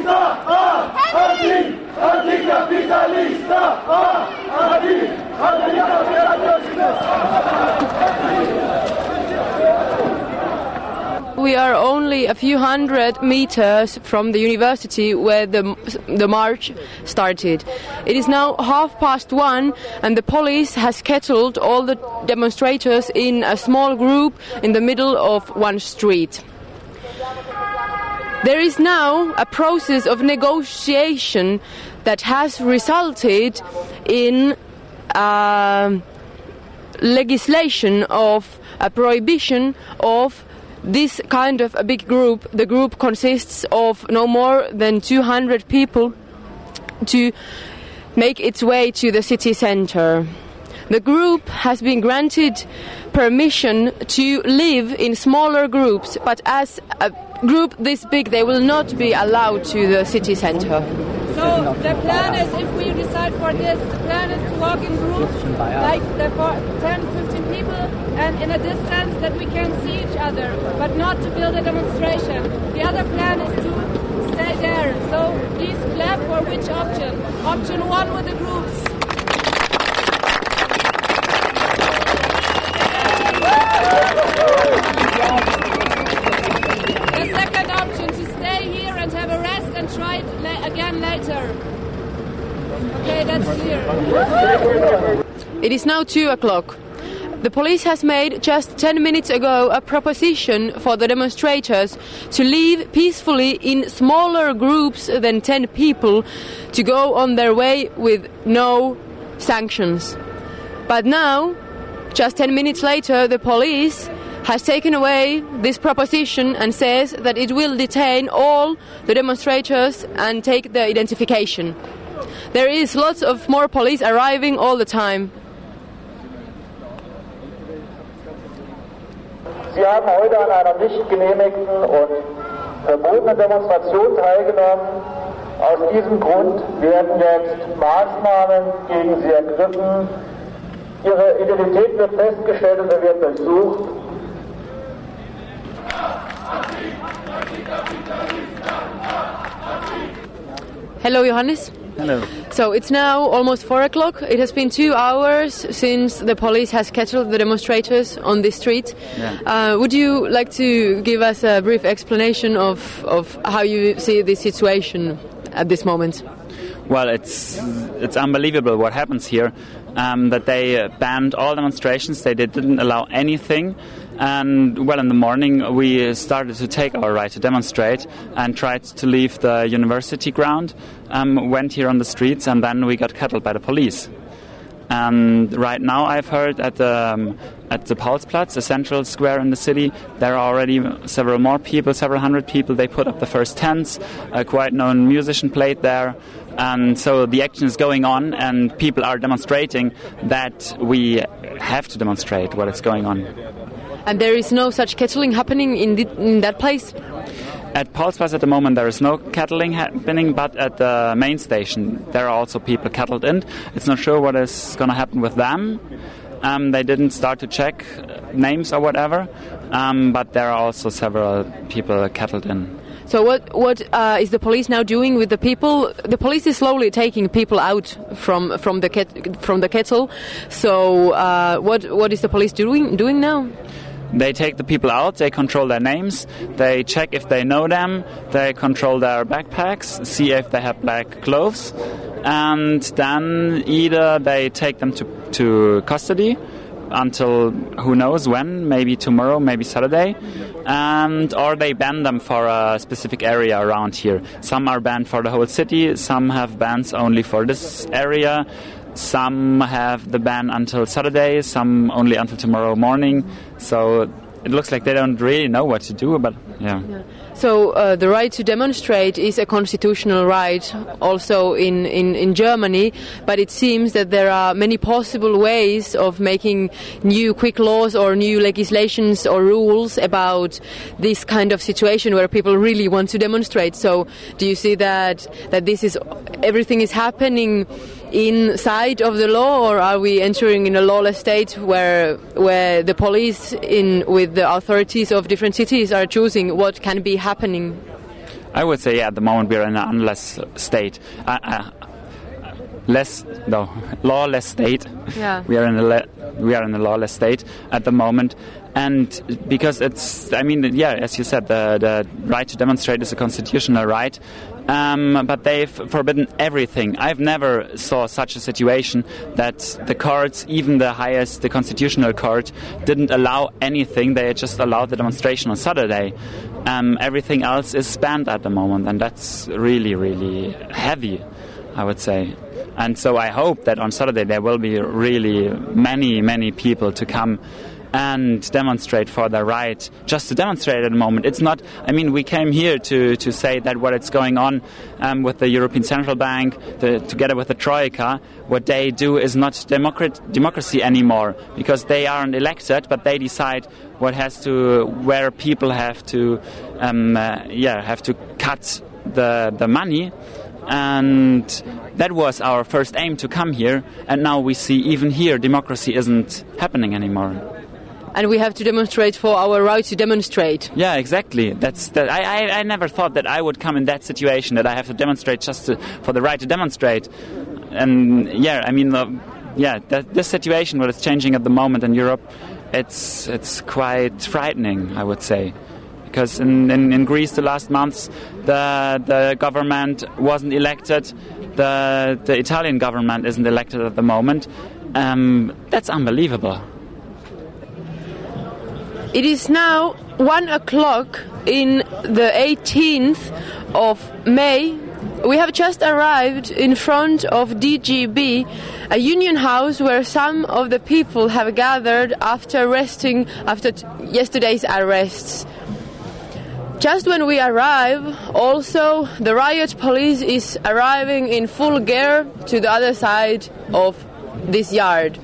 Anticapitalista! Anticapitalista! only a few hundred meters from the university where the the march started. It is now half past one, and the police has kettled all the demonstrators in a small group in the middle of one street. There is now a process of negotiation that has resulted in uh, legislation of a prohibition of this kind of a big group. The group consists of no more than two hundred people to make its way to the city center. The group has been granted permission to live in smaller groups, but as a group this big they will not be allowed to the city center. So the plan is, if we decide for this, the plan is to walk in groups, like the ten, fifteen people, and in a distance that we can see each other, but not to build a demonstration. The other plan is to stay there. So please clap for which option? Option one with the groups. The second option, to stay here and have a rest and try it la- again later. Okay, that's clear. It is now two o'clock. The police has made just ten minutes ago a proposition for the demonstrators to leave peacefully in smaller groups than ten people to go on their way with no sanctions. But now, just ten minutes later, the police has taken away this proposition and says that it will detain all the demonstrators and take their identification. There is lots of more police arriving all the time. Sie haben heute an einer nicht genehmigten und verbotenen Demonstration teilgenommen. Aus diesem Grund werden jetzt Maßnahmen gegen Sie ergriffen. Ihre Identität wird festgestellt und sie wird durchsucht. Hello, Johannes. Hello. So it's now almost four o'clock. It has been two hours since the police has kettled the demonstrators on the street. Yeah. Uh, would you like to give us a brief explanation of, of how you see the situation at this moment? Well, it's it's unbelievable what happens here. Um, that they banned all demonstrations. They didn't allow anything. And, well, in the morning we started to take our right to demonstrate and tried to leave the university ground, um, went here on the streets, and then we got kettled by the police. And right now I've heard at the, um, at the Paulsplatz, the central square in the city, there are already several more people, several hundred people. They put up the first tents. A quite known musician played there. And so the action is going on, and people are demonstrating that we have to demonstrate what is going on. And there is no such kettling happening in, the, in that place? At Paulsplatz at the moment there is no kettling happening, but at the main station there are also people kettled in. It's not sure what is going to happen with them. Um, they didn't start to check names or whatever, um, but there are also several people kettled in. So what what uh, is the police now doing with the people? The police is slowly taking people out from from the ket- from the kettle. So uh, what what is the police doing doing now? They take the people out, they control their names, they check if they know them, they control their backpacks, see if they have black clothes, and then either they take them to, to custody until who knows when, maybe tomorrow, maybe Saturday, and or they ban them for a specific area around here. Some are banned for the whole city, some have bans only for this area. Some have the ban until Saturday, some only until tomorrow morning. So it looks like they don't really know what to do, but yeah. yeah. So uh, the right to demonstrate is a constitutional right also in, in, in Germany, but it seems that there are many possible ways of making new quick laws or new legislations or rules about this kind of situation where people really want to demonstrate. So do you see that that this is everything is happening inside of the law, or are we entering in a lawless state where where the police in with the authorities of different cities are choosing what can be happening? I would say, yeah, at the moment we're in an unless state. Uh, uh, less no lawless state. Yeah. We are in a le- we are in a lawless state at the moment, and because it's I mean yeah, as you said, the the right to demonstrate is a constitutional right. Um, but they've forbidden everything. I've never saw such a situation that the courts, even the highest, the constitutional court, didn't allow anything. They just allowed the demonstration on Saturday. Um, everything else is banned at the moment, and that's really, really heavy, I would say. And so I hope that on Saturday there will be really many, many people to come and demonstrate for their right, just to demonstrate at the moment. It's not, I mean, we came here to, to say that what is going on um, with the European Central Bank, the, together with the Troika, what they do is not democrat, democracy anymore, because they aren't elected, but they decide what has to, where people have to, um, uh, yeah, have to cut the the money. And that was our first aim to come here, and now we see even here democracy isn't happening anymore. And we have to demonstrate for our right to demonstrate. Yeah, exactly. That's that. I, I, I never thought that I would come in that situation, that I have to demonstrate just to, for the right to demonstrate. And yeah, I mean, uh, yeah, that, this situation, what is changing at the moment in Europe, it's it's quite frightening, I would say. Because in, in, in Greece, the last months, the the government wasn't elected. The the Italian government isn't elected at the moment. Um, that's unbelievable. It is now one o'clock in the eighteenth of May. We have just arrived in front of D G B, a union house where some of the people have gathered after resting after t- yesterday's arrests. Just when we arrive, also the riot police is arriving in full gear to the other side of this yard.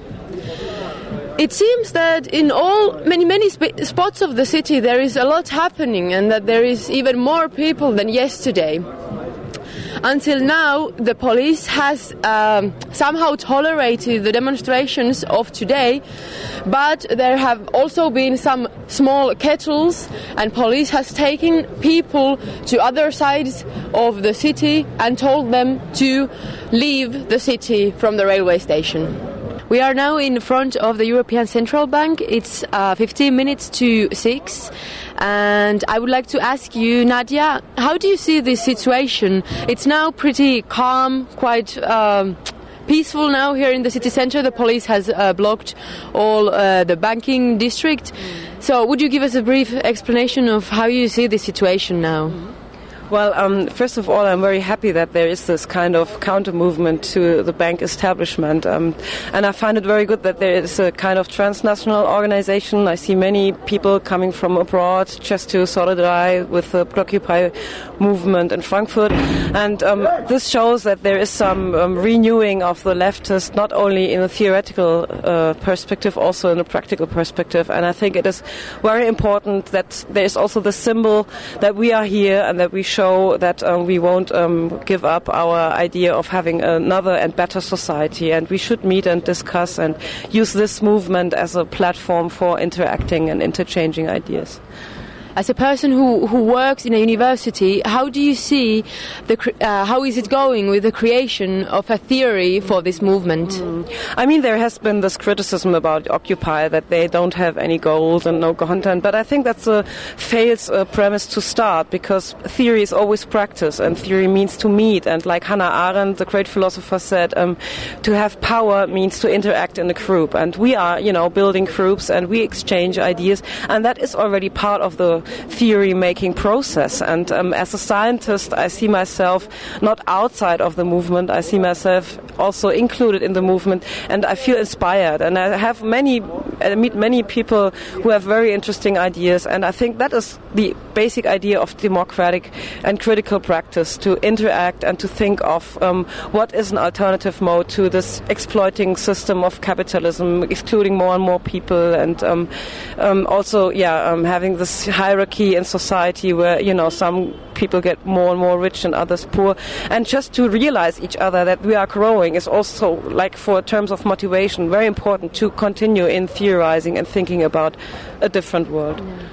It seems that in all many many sp- spots of the city there is a lot happening, and that there is even more people than yesterday. Until now, the police has um, somehow tolerated the demonstrations of today, but there have also been some small kettles, and police has taken people to other sides of the city and told them to leave the city from the railway station. We are now in front of the European Central Bank. It's uh, fifteen minutes to six. And I would like to ask you, Nadia, how do you see this situation? It's now pretty calm, quite um, peaceful now here in the city centre. The police has uh, blocked all uh, the banking district. So would you give us a brief explanation of how you see the situation now? Mm-hmm. Well, um, first of all, I'm very happy that there is this kind of counter-movement to the bank establishment. Um, and I find it very good that there is a kind of transnational organization. I see many people coming from abroad just to solidarize with the Blockupy movement in Frankfurt. And um, this shows that there is some um, renewing of the leftists, not only in a theoretical uh, perspective, also in a practical perspective. And I think it is very important that there is also the symbol that we are here and that we show that um, we won't um, give up our idea of having another and better society, and we should meet and discuss and use this movement as a platform for interacting and interchanging ideas. As a person who, who works in a university, how do you see the uh, how is it going with the creation of a theory for this movement? Mm. I mean, there has been this criticism about Occupy that they don't have any goals and no content, but I think that's a failed uh, premise to start, because theory is always practice, and theory means to meet. And like Hannah Arendt, the great philosopher, said, um, to have power means to interact in a group. And we are, you know, building groups and we exchange ideas, and that is already part of the theory-making process. And um, as a scientist, I see myself not outside of the movement. I see myself also included in the movement, and I feel inspired. And I have many, I meet many people who have very interesting ideas, and I think that is the basic idea of democratic and critical practice, to interact and to think of um, what is an alternative mode to this exploiting system of capitalism, excluding more and more people, and um, um, also, yeah, um, having this high hierarchy in society where, you know, some people get more and more rich and others poor. And just to realize each other that we are growing is also, like, for terms of motivation, very important to continue in theorizing and thinking about a different world. Yeah.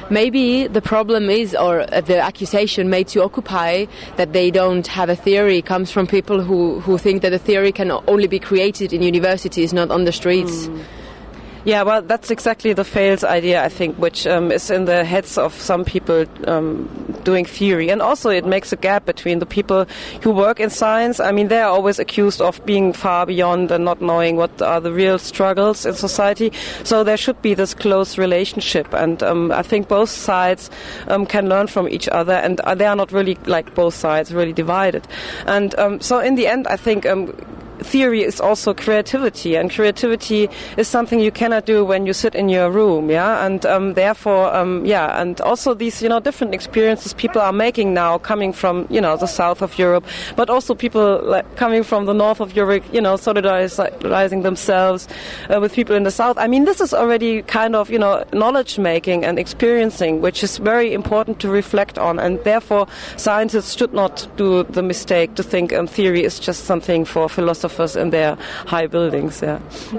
maybe the problem is, or uh, the accusation made to Occupy, that they don't have a theory, comes from people who, who think that a theory can only be created in universities, not on the streets. Mm. Yeah, well, that's exactly the fails idea, I think, which um, is in the heads of some people um, doing theory. And also it makes a gap between the people who work in science. I mean, they are always accused of being far beyond and not knowing what are the real struggles in society. So there should be this close relationship. And um, I think both sides um, can learn from each other. And uh, they are not really, like both sides, really divided. And um, so in the end, I think Um, theory is also creativity, and creativity is something you cannot do when you sit in your room, yeah, and um, therefore, um, yeah, and also these, you know, different experiences people are making now, coming from, you know, the south of Europe, but also people like coming from the north of Europe, you know, solidarizing themselves uh, with people in the south. I mean, this is already kind of, you know, knowledge making and experiencing, which is very important to reflect on, and therefore scientists should not do the mistake to think um, theory is just something for philosophers in their high buildings. Yeah.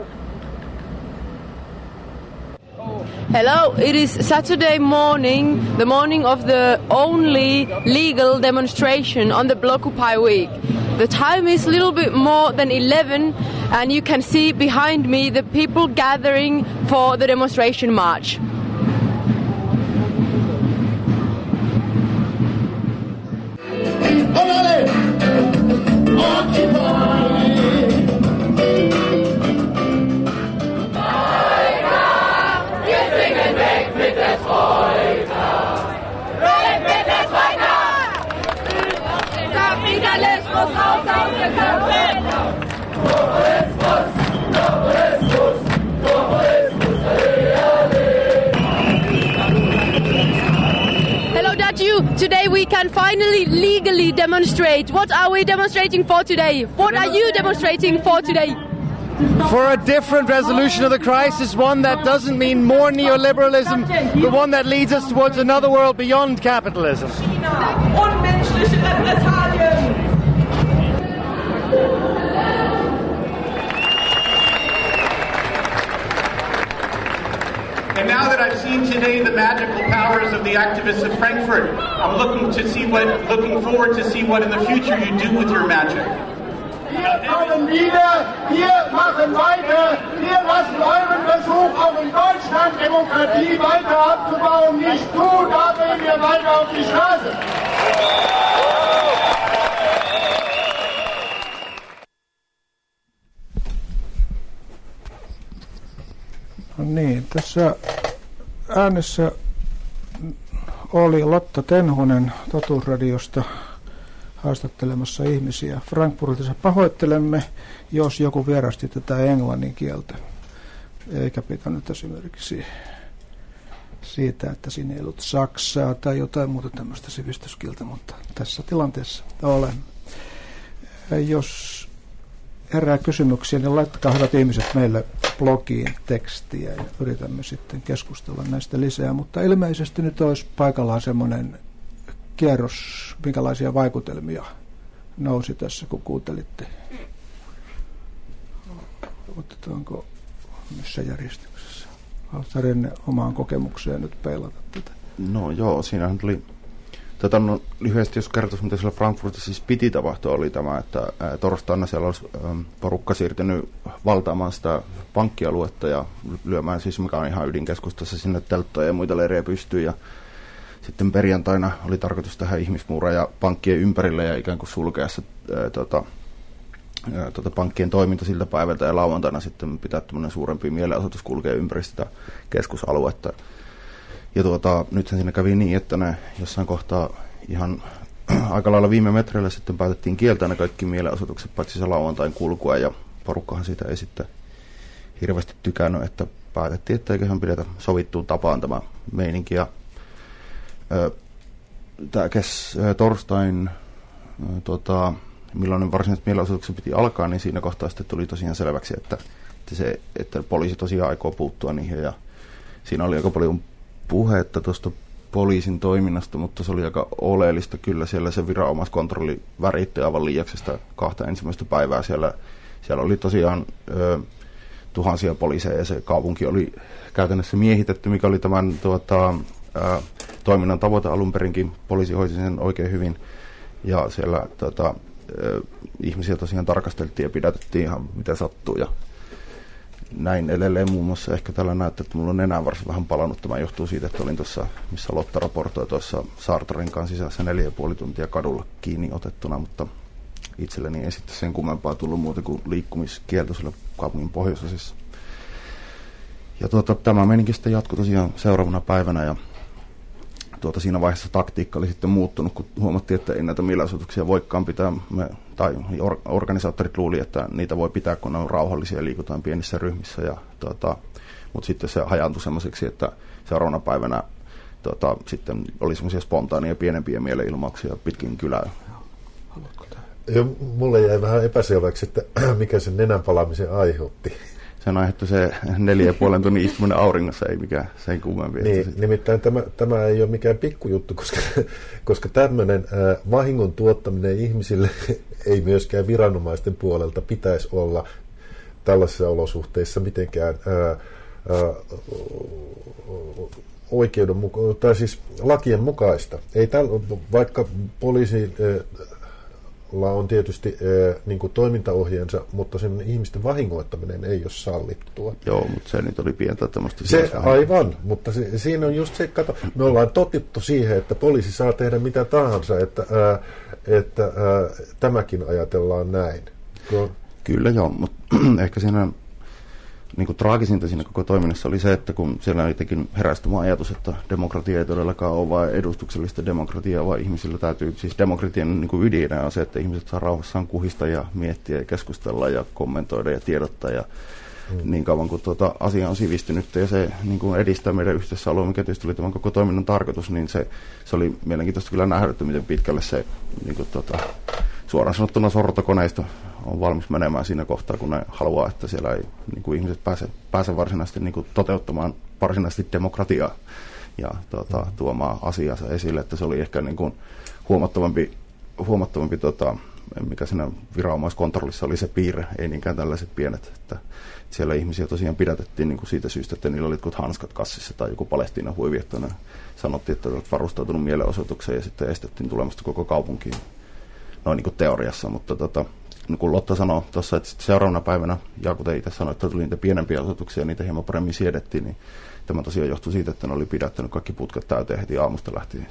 Hello, it is Saturday morning, the morning of the only legal demonstration on the Blockupy week. The time is a little bit more than eleven, and you can see behind me the people gathering for the demonstration march. Hello, Daju. Today we can finally legally demonstrate. What are we demonstrating for today? What are you demonstrating for today? For a different resolution of the crisis, one that doesn't mean more neoliberalism, but one that leads us towards another world beyond capitalism. And now that I've seen today the magical powers of the activists of Frankfurt, I'm looking to see what, looking forward to see what in the future you do with your magic. Wir kommen wieder, wir machen weiter, wir lassen euren Versuch, auch in Deutschland Demokratie weiter abzubauen, nicht zu, da gehen wir weiter auf die Straße. No niin, tässä äänessä oli Lotta Tenhonen Totuusradiosta haastattelemassa ihmisiä Frankfurtissa. Pahoittelemme, jos joku vierasti tätä englannin kieltä, eikä pitänyt esimerkiksi siitä, että siinä ei ollut saksaa tai jotain muuta tämmöistä sivistyskieltä, mutta tässä tilanteessa olen. Jos herää kysymyksiä, niin laittakaa hyvät ihmiset meille blogiin tekstiä ja yritämme sitten keskustella näistä lisää, mutta ilmeisesti nyt olisi paikallaan semmoinen kierros, minkälaisia vaikutelmia nousi tässä, kun kuuntelitte. Otetaanko missä järjestyksessä? Haluatko Renne omaan kokemukseen nyt peilata tätä? No joo, siinähän tuli, tätä no, lyhyesti jos kertoisi, mitä siellä Frankfurtissa siis piti tapahtua, oli tämä, että ää, torstaina siellä olisi ää, porukka siirtynyt valtaamaan sitä pankkialuetta ja lyömään siis, mikä on ihan ydinkeskustassa, sinne telttoja ja muita leirejä pystyyn, ja sitten perjantaina oli tarkoitus tehdä ihmismuureja pankkien ympärille ja ikään kuin sulkea se ää, tota, ää, tota, pankkien toiminta siltä päivältä, ja lauantaina sitten pitää tämmöinen suurempi mielenosoitus kulkea ympäri sitä keskusaluetta. Ja tuota, nythän siinä kävi niin, että ne jossain kohtaa ihan aika lailla viime metreillä sitten päätettiin kieltää ne kaikki mielenosoitukset, paitsi se lauantain kulkua, ja porukkahan siitä ei sitten hirveästi tykännyt, että päätettiin, että eiköhän pidetä sovittuun tapaan tämä meininki. Ja tämä kes, torstain, ää, tota, milloin varsinaiset mielenosoitukset piti alkaa, niin siinä kohtaa sitten tuli tosiaan selväksi, että, että, se, että poliisi tosiaan aikoo puuttua niihin, ja siinä oli aika paljon puhetta tuosta poliisin toiminnasta, mutta se oli aika oleellista kyllä. Siellä se viranomaiskontrolli väritti aivan liiaksi sitä kahta ensimmäistä päivää. Siellä, siellä oli tosiaan ö, tuhansia poliiseja ja se kaupunki oli käytännössä miehitetty, mikä oli tämän tuota, ää, toiminnan tavoite alun perinkin, poliisi hoiti sen oikein hyvin, ja siellä tota, ää, ihmisiä tosiaan tarkasteltiin ja pidätettiin ihan mitä sattuu, ja näin edelleen muun muassa. Ehkä tällä näyttää, että mulla on enää varsin vähän palannut. Tämä johtuu siitä, että olin tuossa, missä Lotta raportoi tuossa Saartorenkaan sisässä neljä ja puoli tuntia kadulla kiinni otettuna, mutta itselleni ei sitten sen kummempaa tullut muuta kuin liikkumiskielto sillä kaupungin pohjoisosissa. Ja tuota, tämä meininki sitten jatkui tosiaan seuraavana päivänä, ja tuota, siinä vaiheessa taktiikka oli sitten muuttunut, kun huomattiin, että ei näitä mielenosoituksia voikaan pitää, me, tai or, organisaattorit luuli, että niitä voi pitää, kun ne on rauhallisia ja liikutaan pienissä ryhmissä, ja, tuota, mutta sitten se hajaantui semmoiseksi, että seuraavana päivänä tuota, sitten oli semmoisia spontaania pienempiä mielenilmauksia pitkin kylää. Ja mulle jäi vähän epäselväksi, että mikä sen nenän palaamisen aiheutti. Sen aiheutti se neljä ja puolen tunnin istuminen auringossa, ei mikään sen kummempi. Niin, nimittäin tämä, tämä ei ole mikään pikkujuttu, koska, koska tämmöinen ää, vahingon tuottaminen ihmisille ei myöskään viranomaisten puolelta pitäisi olla tällaisissa olosuhteissa mitenkään ää, ää, oikeudenmukaista, tai siis lakien mukaista. Ei täl, vaikka poliisi ää, on tietysti äh, niin kuin toimintaohjeensa, mutta sen ihmisten vahingoittaminen ei ole sallittua. Joo, mutta se nyt oli pientä tämmöistä. Se, aivan, mutta se, siinä on just se, kato, me ollaan totittu siihen, että poliisi saa tehdä mitä tahansa, että, äh, että äh, tämäkin ajatellaan näin. Ko- Kyllä joo, mutta ehkä siinä niin kuin traagisinta siinä koko toiminnassa oli se, että kun siellä jotenkin heräsi tämä ajatus, että demokratia ei todellakaan ole vain edustuksellista demokratiaa, vaan ihmisillä täytyy, siis demokratian niin kuin ydinä on se, että ihmiset saa rauhassaan kuhista ja miettiä ja keskustella ja kommentoida ja tiedottaa, ja mm. niin kauan kuin tuota asia on sivistynyt ja se niin kuin edistää meidän yhteisöaloa, mikä tietysti oli tämän koko toiminnan tarkoitus, niin se, se oli mielenkiintoista kyllä nähdä, että miten pitkälle se niin kuin tuota, suoraan sanottuna sortokoneisto on valmis menemään siinä kohtaa, kun ne haluaa, että siellä ei niin kuin ihmiset pääse, pääse varsinaisesti niin kuin toteuttamaan varsinaisesti demokratiaa ja tuota, tuomaan asiansa esille, että se oli ehkä niin kuin huomattavampi, huomattavampi tota, mikä siinä viranomaiskontrollissa oli se piirre, ei niinkään tällaiset pienet, että siellä ihmisiä tosiaan pidätettiin niin kuin siitä syystä, että niillä oli jotkut hanskat kassissa tai joku Palestiinan huivi, että ne sanottiin, että olet varustautunut mielenosoitukseen ja sitten estettiin tulemasta koko kaupunkiin. Noin niin kuin teoriassa, mutta tota, niin kuin Lotta sanoi tuossa, että seuraavana päivänä, ja kuten itse sanoi, että tuli niitä pienempiä osoituksia, niitä hieman paremmin siedettiin, niin tämä tosiaan johtui siitä, että ne oli pidättänyt kaikki putket täyteen heti aamusta lähtien.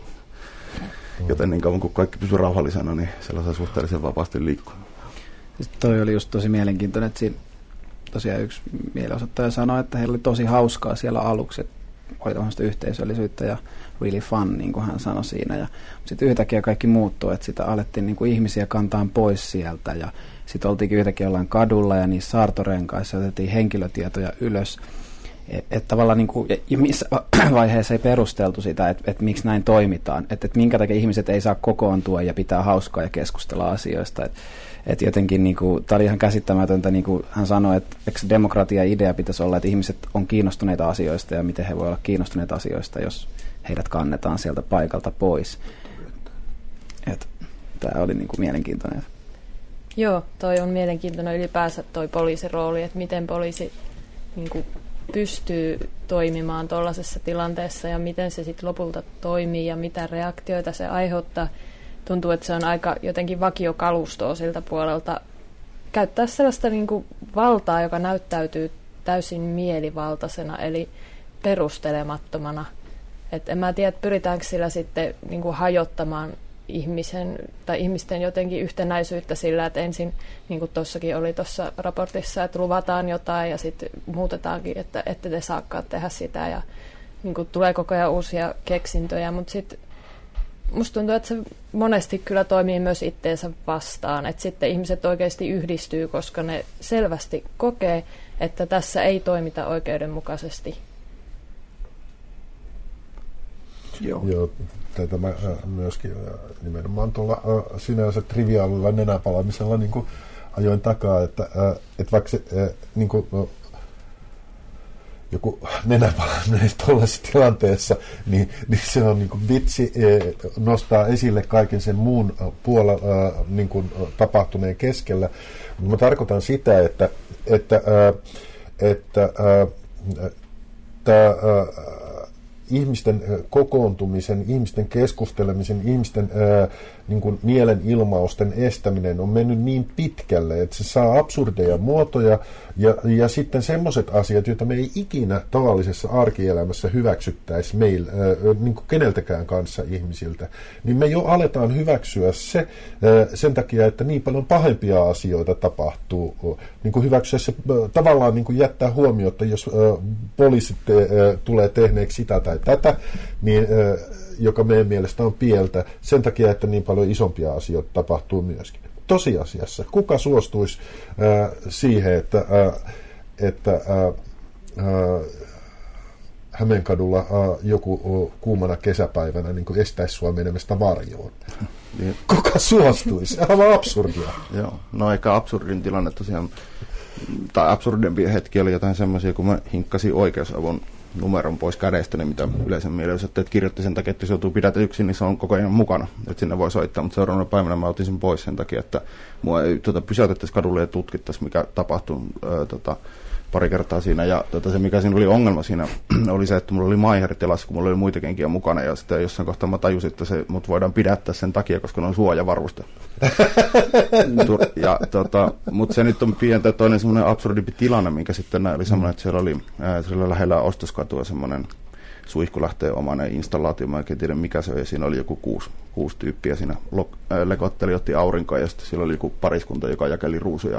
Mm. Joten niin kauan kuin kaikki pysyi rauhallisena, niin siellä sai suhteellisen vapaasti liikkua. Sitten toi oli just tosi mielenkiintoinen, että siinä tosiaan yksi mielenosoittaja sanoi, että heillä oli tosi hauskaa siellä aluksi, että oli tämmöistä yhteisöllisyyttä ja really fun, niin kuin hän sanoi siinä. Ja sitten yhtäkkiä kaikki muuttui, että sitä alettiin niin kuin ihmisiä kantaa pois sieltä. Ja sitten oltiinkin yhtäkkiä jollain kadulla ja niissä saartorenkaissa otettiin henkilötietoja ylös. Että et tavallaan niin kuin, ja missä vaiheessa ei perusteltu sitä, että et miksi näin toimitaan. Että et minkä takia ihmiset ei saa kokoontua ja pitää hauskaa ja keskustella asioista. Että et jotenkin, niin kuin, tämä oli ihan käsittämätöntä, niin kuin hän sanoi, että demokratia-idea pitäisi olla, että ihmiset on kiinnostuneita asioista ja miten he voi olla kiinnostuneita asioista, jos heidät kannetaan sieltä paikalta pois. Et, tämä oli niin kuin mielenkiintoinen. Joo, toi on mielenkiintoinen ylipäänsä toi poliisin rooli, että miten poliisi niin kuin pystyy toimimaan tuollaisessa tilanteessa ja miten se sitten lopulta toimii ja mitä reaktioita se aiheuttaa. Tuntuu, että se on aika jotenkin vakiokalustoa siltä puolelta käyttää sellaista niin kuin valtaa, joka näyttäytyy täysin mielivaltaisena, eli perustelemattomana. Et en mä tiedä, pyritäänkö sillä sitten niin kuin hajottamaan ihmisen tai ihmisten jotenkin yhtenäisyyttä sillä, että ensin, niin kuin tuossakin oli tuossa raportissa, että luvataan jotain ja sitten muutetaankin, että ette te saakaan tehdä sitä ja niin kuin tulee koko ajan uusia keksintöjä, mutta sitten musta tuntuu, että se monesti kyllä toimii myös itteensä vastaan, että sitten ihmiset oikeasti yhdistyy, koska ne selvästi kokee, että tässä ei toimita oikeudenmukaisesti. Joo. Joo, tätä mä myöskin nimenomaan tuolla sinänsä triviaalilla nenäpalaamisella niin kuin ajoin takaa, että, että vaikka se niin kuin, joku nenäpalaaminen tuollaisessa tilanteessa, niin, niin se on niin kuin vitsi nostaa esille kaiken sen muun puolella niin kuin tapahtuneen keskellä. Mä tarkoitan sitä, että, että, että, että tämä ihmisten kokoontumisen, ihmisten keskustelemisen, ihmisten ää, niin kuin mielenilmausten estäminen on mennyt niin pitkälle, että se saa absurdeja muotoja ja, ja sitten semmoiset asiat, joita me ei ikinä tavallisessa arkielämässä hyväksyttäisi meillä, ää, niin kuin keneltäkään kanssa ihmisiltä, niin me jo aletaan hyväksyä se ää, sen takia, että niin paljon pahempia asioita tapahtuu, niin kuin hyväksyä se ää, tavallaan niin kuin jättää huomiota, jos ää, poliisit ää, tulee tehneeksi sitä tai tätä, niin, ää, joka meidän mielestä on pieltä, sen takia, että niin paljon isompia asioita tapahtuu myöskin. Tosiasiassa, kuka suostuisi ää, siihen, että, ää, että ää, ää, Hämeenkadulla ää, joku ää, kuumana kesäpäivänä niin kuin estäisi sua menemästä varjoon? Niin. Kuka suostuisi? Aivan absurdia. Joo, no eikä absurdin tilanne tosiaan, tai absurdempia hetkiä oli jotain semmoisia, kun mä hinkkasin oikeusavun numeron pois kädestä, niin mitä yleisen mielenosoitteet kirjoitti sen takia, että jos joutuu pidätetyksi, niin se on koko ajan mukana, että sinne voi soittaa, mutta seuraavana päivänä mä otin sen pois sen takia, että mua ei tuota, pysäytettäisi kadulle ja tutkittaisi, mikä tapahtui ää, tota, pari kertaa siinä, ja tota, se mikä siinä oli ongelma siinä oli se, että mulla oli maiherit ja lasku, mulla oli muita kenkiä mukana, ja sitten jossain kohtaa mä tajusin, että se mut voidaan pidättää sen takia, koska ne on suojavaruste. ja, tota, mutta se nyt on pientä toinen semmoinen absurdimpi tilanne, minkä sitten oli semmoinen, että siellä oli ää, siellä lähellä Ostoskatua semmoinen suihkulähteen omainen installaatio, mä en tiedä mikä se on, ja siinä oli joku kuusi, kuusi tyyppiä siinä ää, lekotteli, otti aurinkoa, ja sitten siellä oli joku pariskunta, joka jakeli ruusuja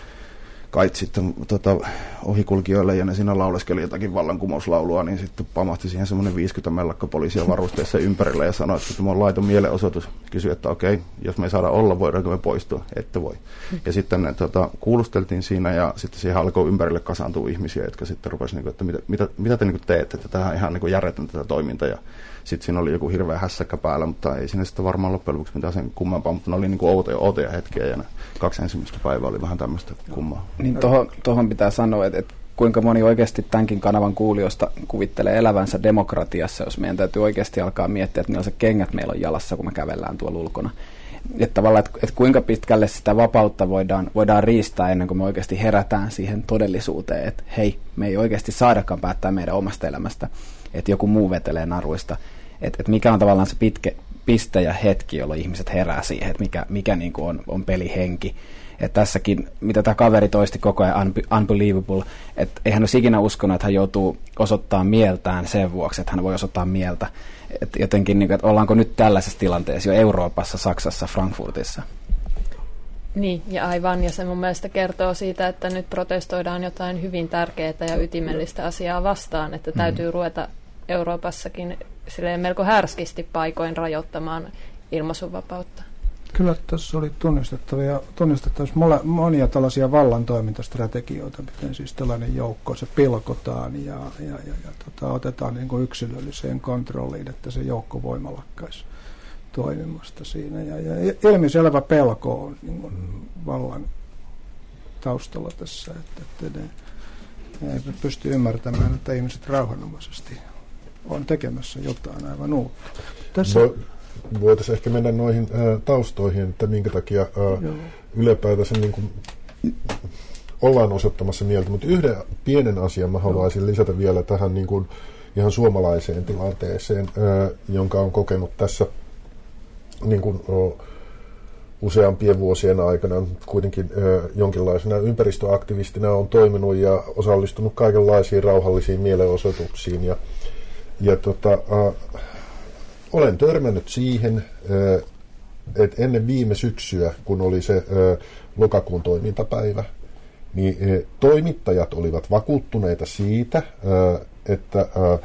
kait sitten tota, ohikulkijoille, ja ne siinä lauleskeli jotakin vallankumouslaulua, niin sitten pamahti siihen semmoinen viisikymmentä mellakkapoliisia varusteessa ympärillä ja sanoi, että tämä on laiton mielenosoitus. Kysyi, että okei, jos me ei saada olla, voidaanko me poistua? Ette voi. Ja sitten ne tota, kuulusteltiin siinä, ja sitten siihen alkoi ympärille kasaantua ihmisiä, jotka sitten rupesivat, niin että mitä, mitä, mitä te niin teette, että tämä on ihan niin järjetöntä tätä toimintaa. Ja sitten siinä oli joku hirveä hässäkkä päällä, mutta ei siinä sitten varmaan loppujen lopuksi mitään sen kummempaa, mutta ne oli niin outoja, outoja hetkiä, ja ne kaksi ensimmäistä päivää oli vähän tämmöistä kummaa. Niin tuohon pitää sanoa, että, että kuinka moni oikeasti tämänkin kanavan kuulijoista kuvittelee elävänsä demokratiassa, jos meidän täytyy oikeasti alkaa miettiä, että millaiset kengät meillä on jalassa, kun me kävellään tuolla ulkona. Että tavallaan, että, että kuinka pitkälle sitä vapautta voidaan, voidaan riistää ennen kuin me oikeasti herätään siihen todellisuuteen, että hei, me ei oikeasti saadakaan päättää meidän omasta elämästä, että joku muu vetelee naruista. Että, että mikä on tavallaan se pitkä piste ja hetki, jolloin ihmiset herää siihen, että mikä, mikä niin kuin on, on pelihenki. Että tässäkin, mitä tämä kaveri toisti koko ajan, unbelievable, että eihän olisi ikinä uskonut, että hän joutuu osoittamaan mieltään sen vuoksi, että hän voi osoittaa mieltä. Että jotenkin, että ollaanko nyt tällaisessa tilanteessa jo Euroopassa, Saksassa, Frankfurtissa? Niin, ja aivan, ja se mun mielestä kertoo siitä, että nyt protestoidaan jotain hyvin tärkeää ja ytimellistä asiaa vastaan, että täytyy mm. ruveta Euroopassakin silleen melko härskisti paikoin rajoittamaan ilmaisuvapautta. Kyllä tässä oli tunnistettavia, tunnistettavia monia tällaisia vallan toimintastrategioita, miten siis tällainen joukko, se pilkotaan ja, ja, ja, ja tota, otetaan niin kuin yksilölliseen kontrolliin, että se joukko voima lakkaisi toimimasta siinä. Ja, ja ilmiselvä pelko on niin kuin vallan taustalla tässä, että, että ne, ne ei pysty ymmärtämään, että ihmiset rauhanomaisesti on tekemässä jotain aivan uutta. Tässä voitaisiin ehkä mennä noihin ä, taustoihin, että minkä takia ä, ylipäätänsä niin kuin ollaan osoittamassa mieltä, mutta yhden pienen asian mä haluaisin lisätä vielä tähän niin kuin ihan suomalaiseen tilanteeseen, ä, jonka on kokenut tässä niin kuin, o, useampien vuosien aikana kuitenkin ä, jonkinlaisena ympäristöaktivistina on toiminut ja osallistunut kaikenlaisiin rauhallisiin mielenosoituksiin ja, ja tota, ä, olen törmännyt siihen, että ennen viime syksyä, kun oli se lokakuun toimintapäivä, niin toimittajat olivat vakuuttuneita siitä, että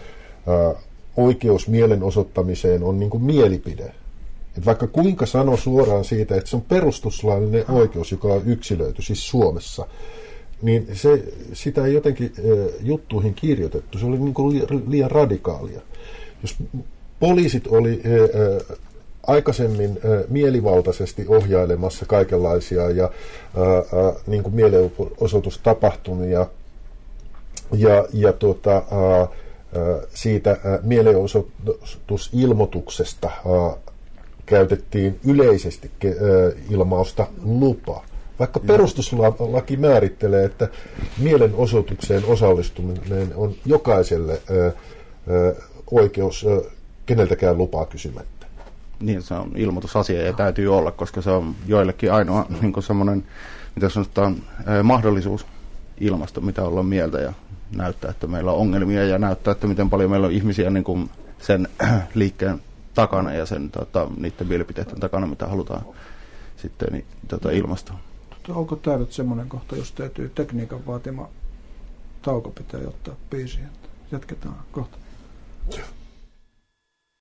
oikeus mielenosoittamiseen on niin kuin mielipide. Että vaikka kuinka sano suoraan siitä, että se on perustuslaillinen oikeus, joka on yksilöity, siis Suomessa, niin se, sitä ei jotenkin juttuihin kirjoitettu. Se oli niin kuin liian radikaalia. Jos poliisit oli ää, aikaisemmin ää, mielivaltaisesti ohjailemassa kaikenlaisia ja ää, niin kuin mielenosoitustapahtumia ja, ja tuota, ää, siitä ää, mielenosoitusilmoituksesta ää, käytettiin yleisesti ää, ilmausta lupa. Vaikka perustuslaki määrittelee, että mielenosoitukseen osallistuminen on jokaiselle ää, ää, oikeus keneltäkään lupaa kysymättä. Niin, se on ilmoitusasia ja täytyy olla, koska se on joillekin ainoa niin semmoinen, mitä sanotaan, mahdollisuus ilmaista, mitä ollaan mieltä ja näyttää, että meillä on ongelmia ja näyttää, että miten paljon meillä on ihmisiä niin kuin sen liikkeen takana ja sen, tota, niiden mielipiteiden takana, mitä halutaan sitten niin, tota, ilmaista. Onko tämä nyt semmoinen kohta, jos täytyy tekniikan vaatima tauko pitää ottaa biisiin? Jatketaan kohta.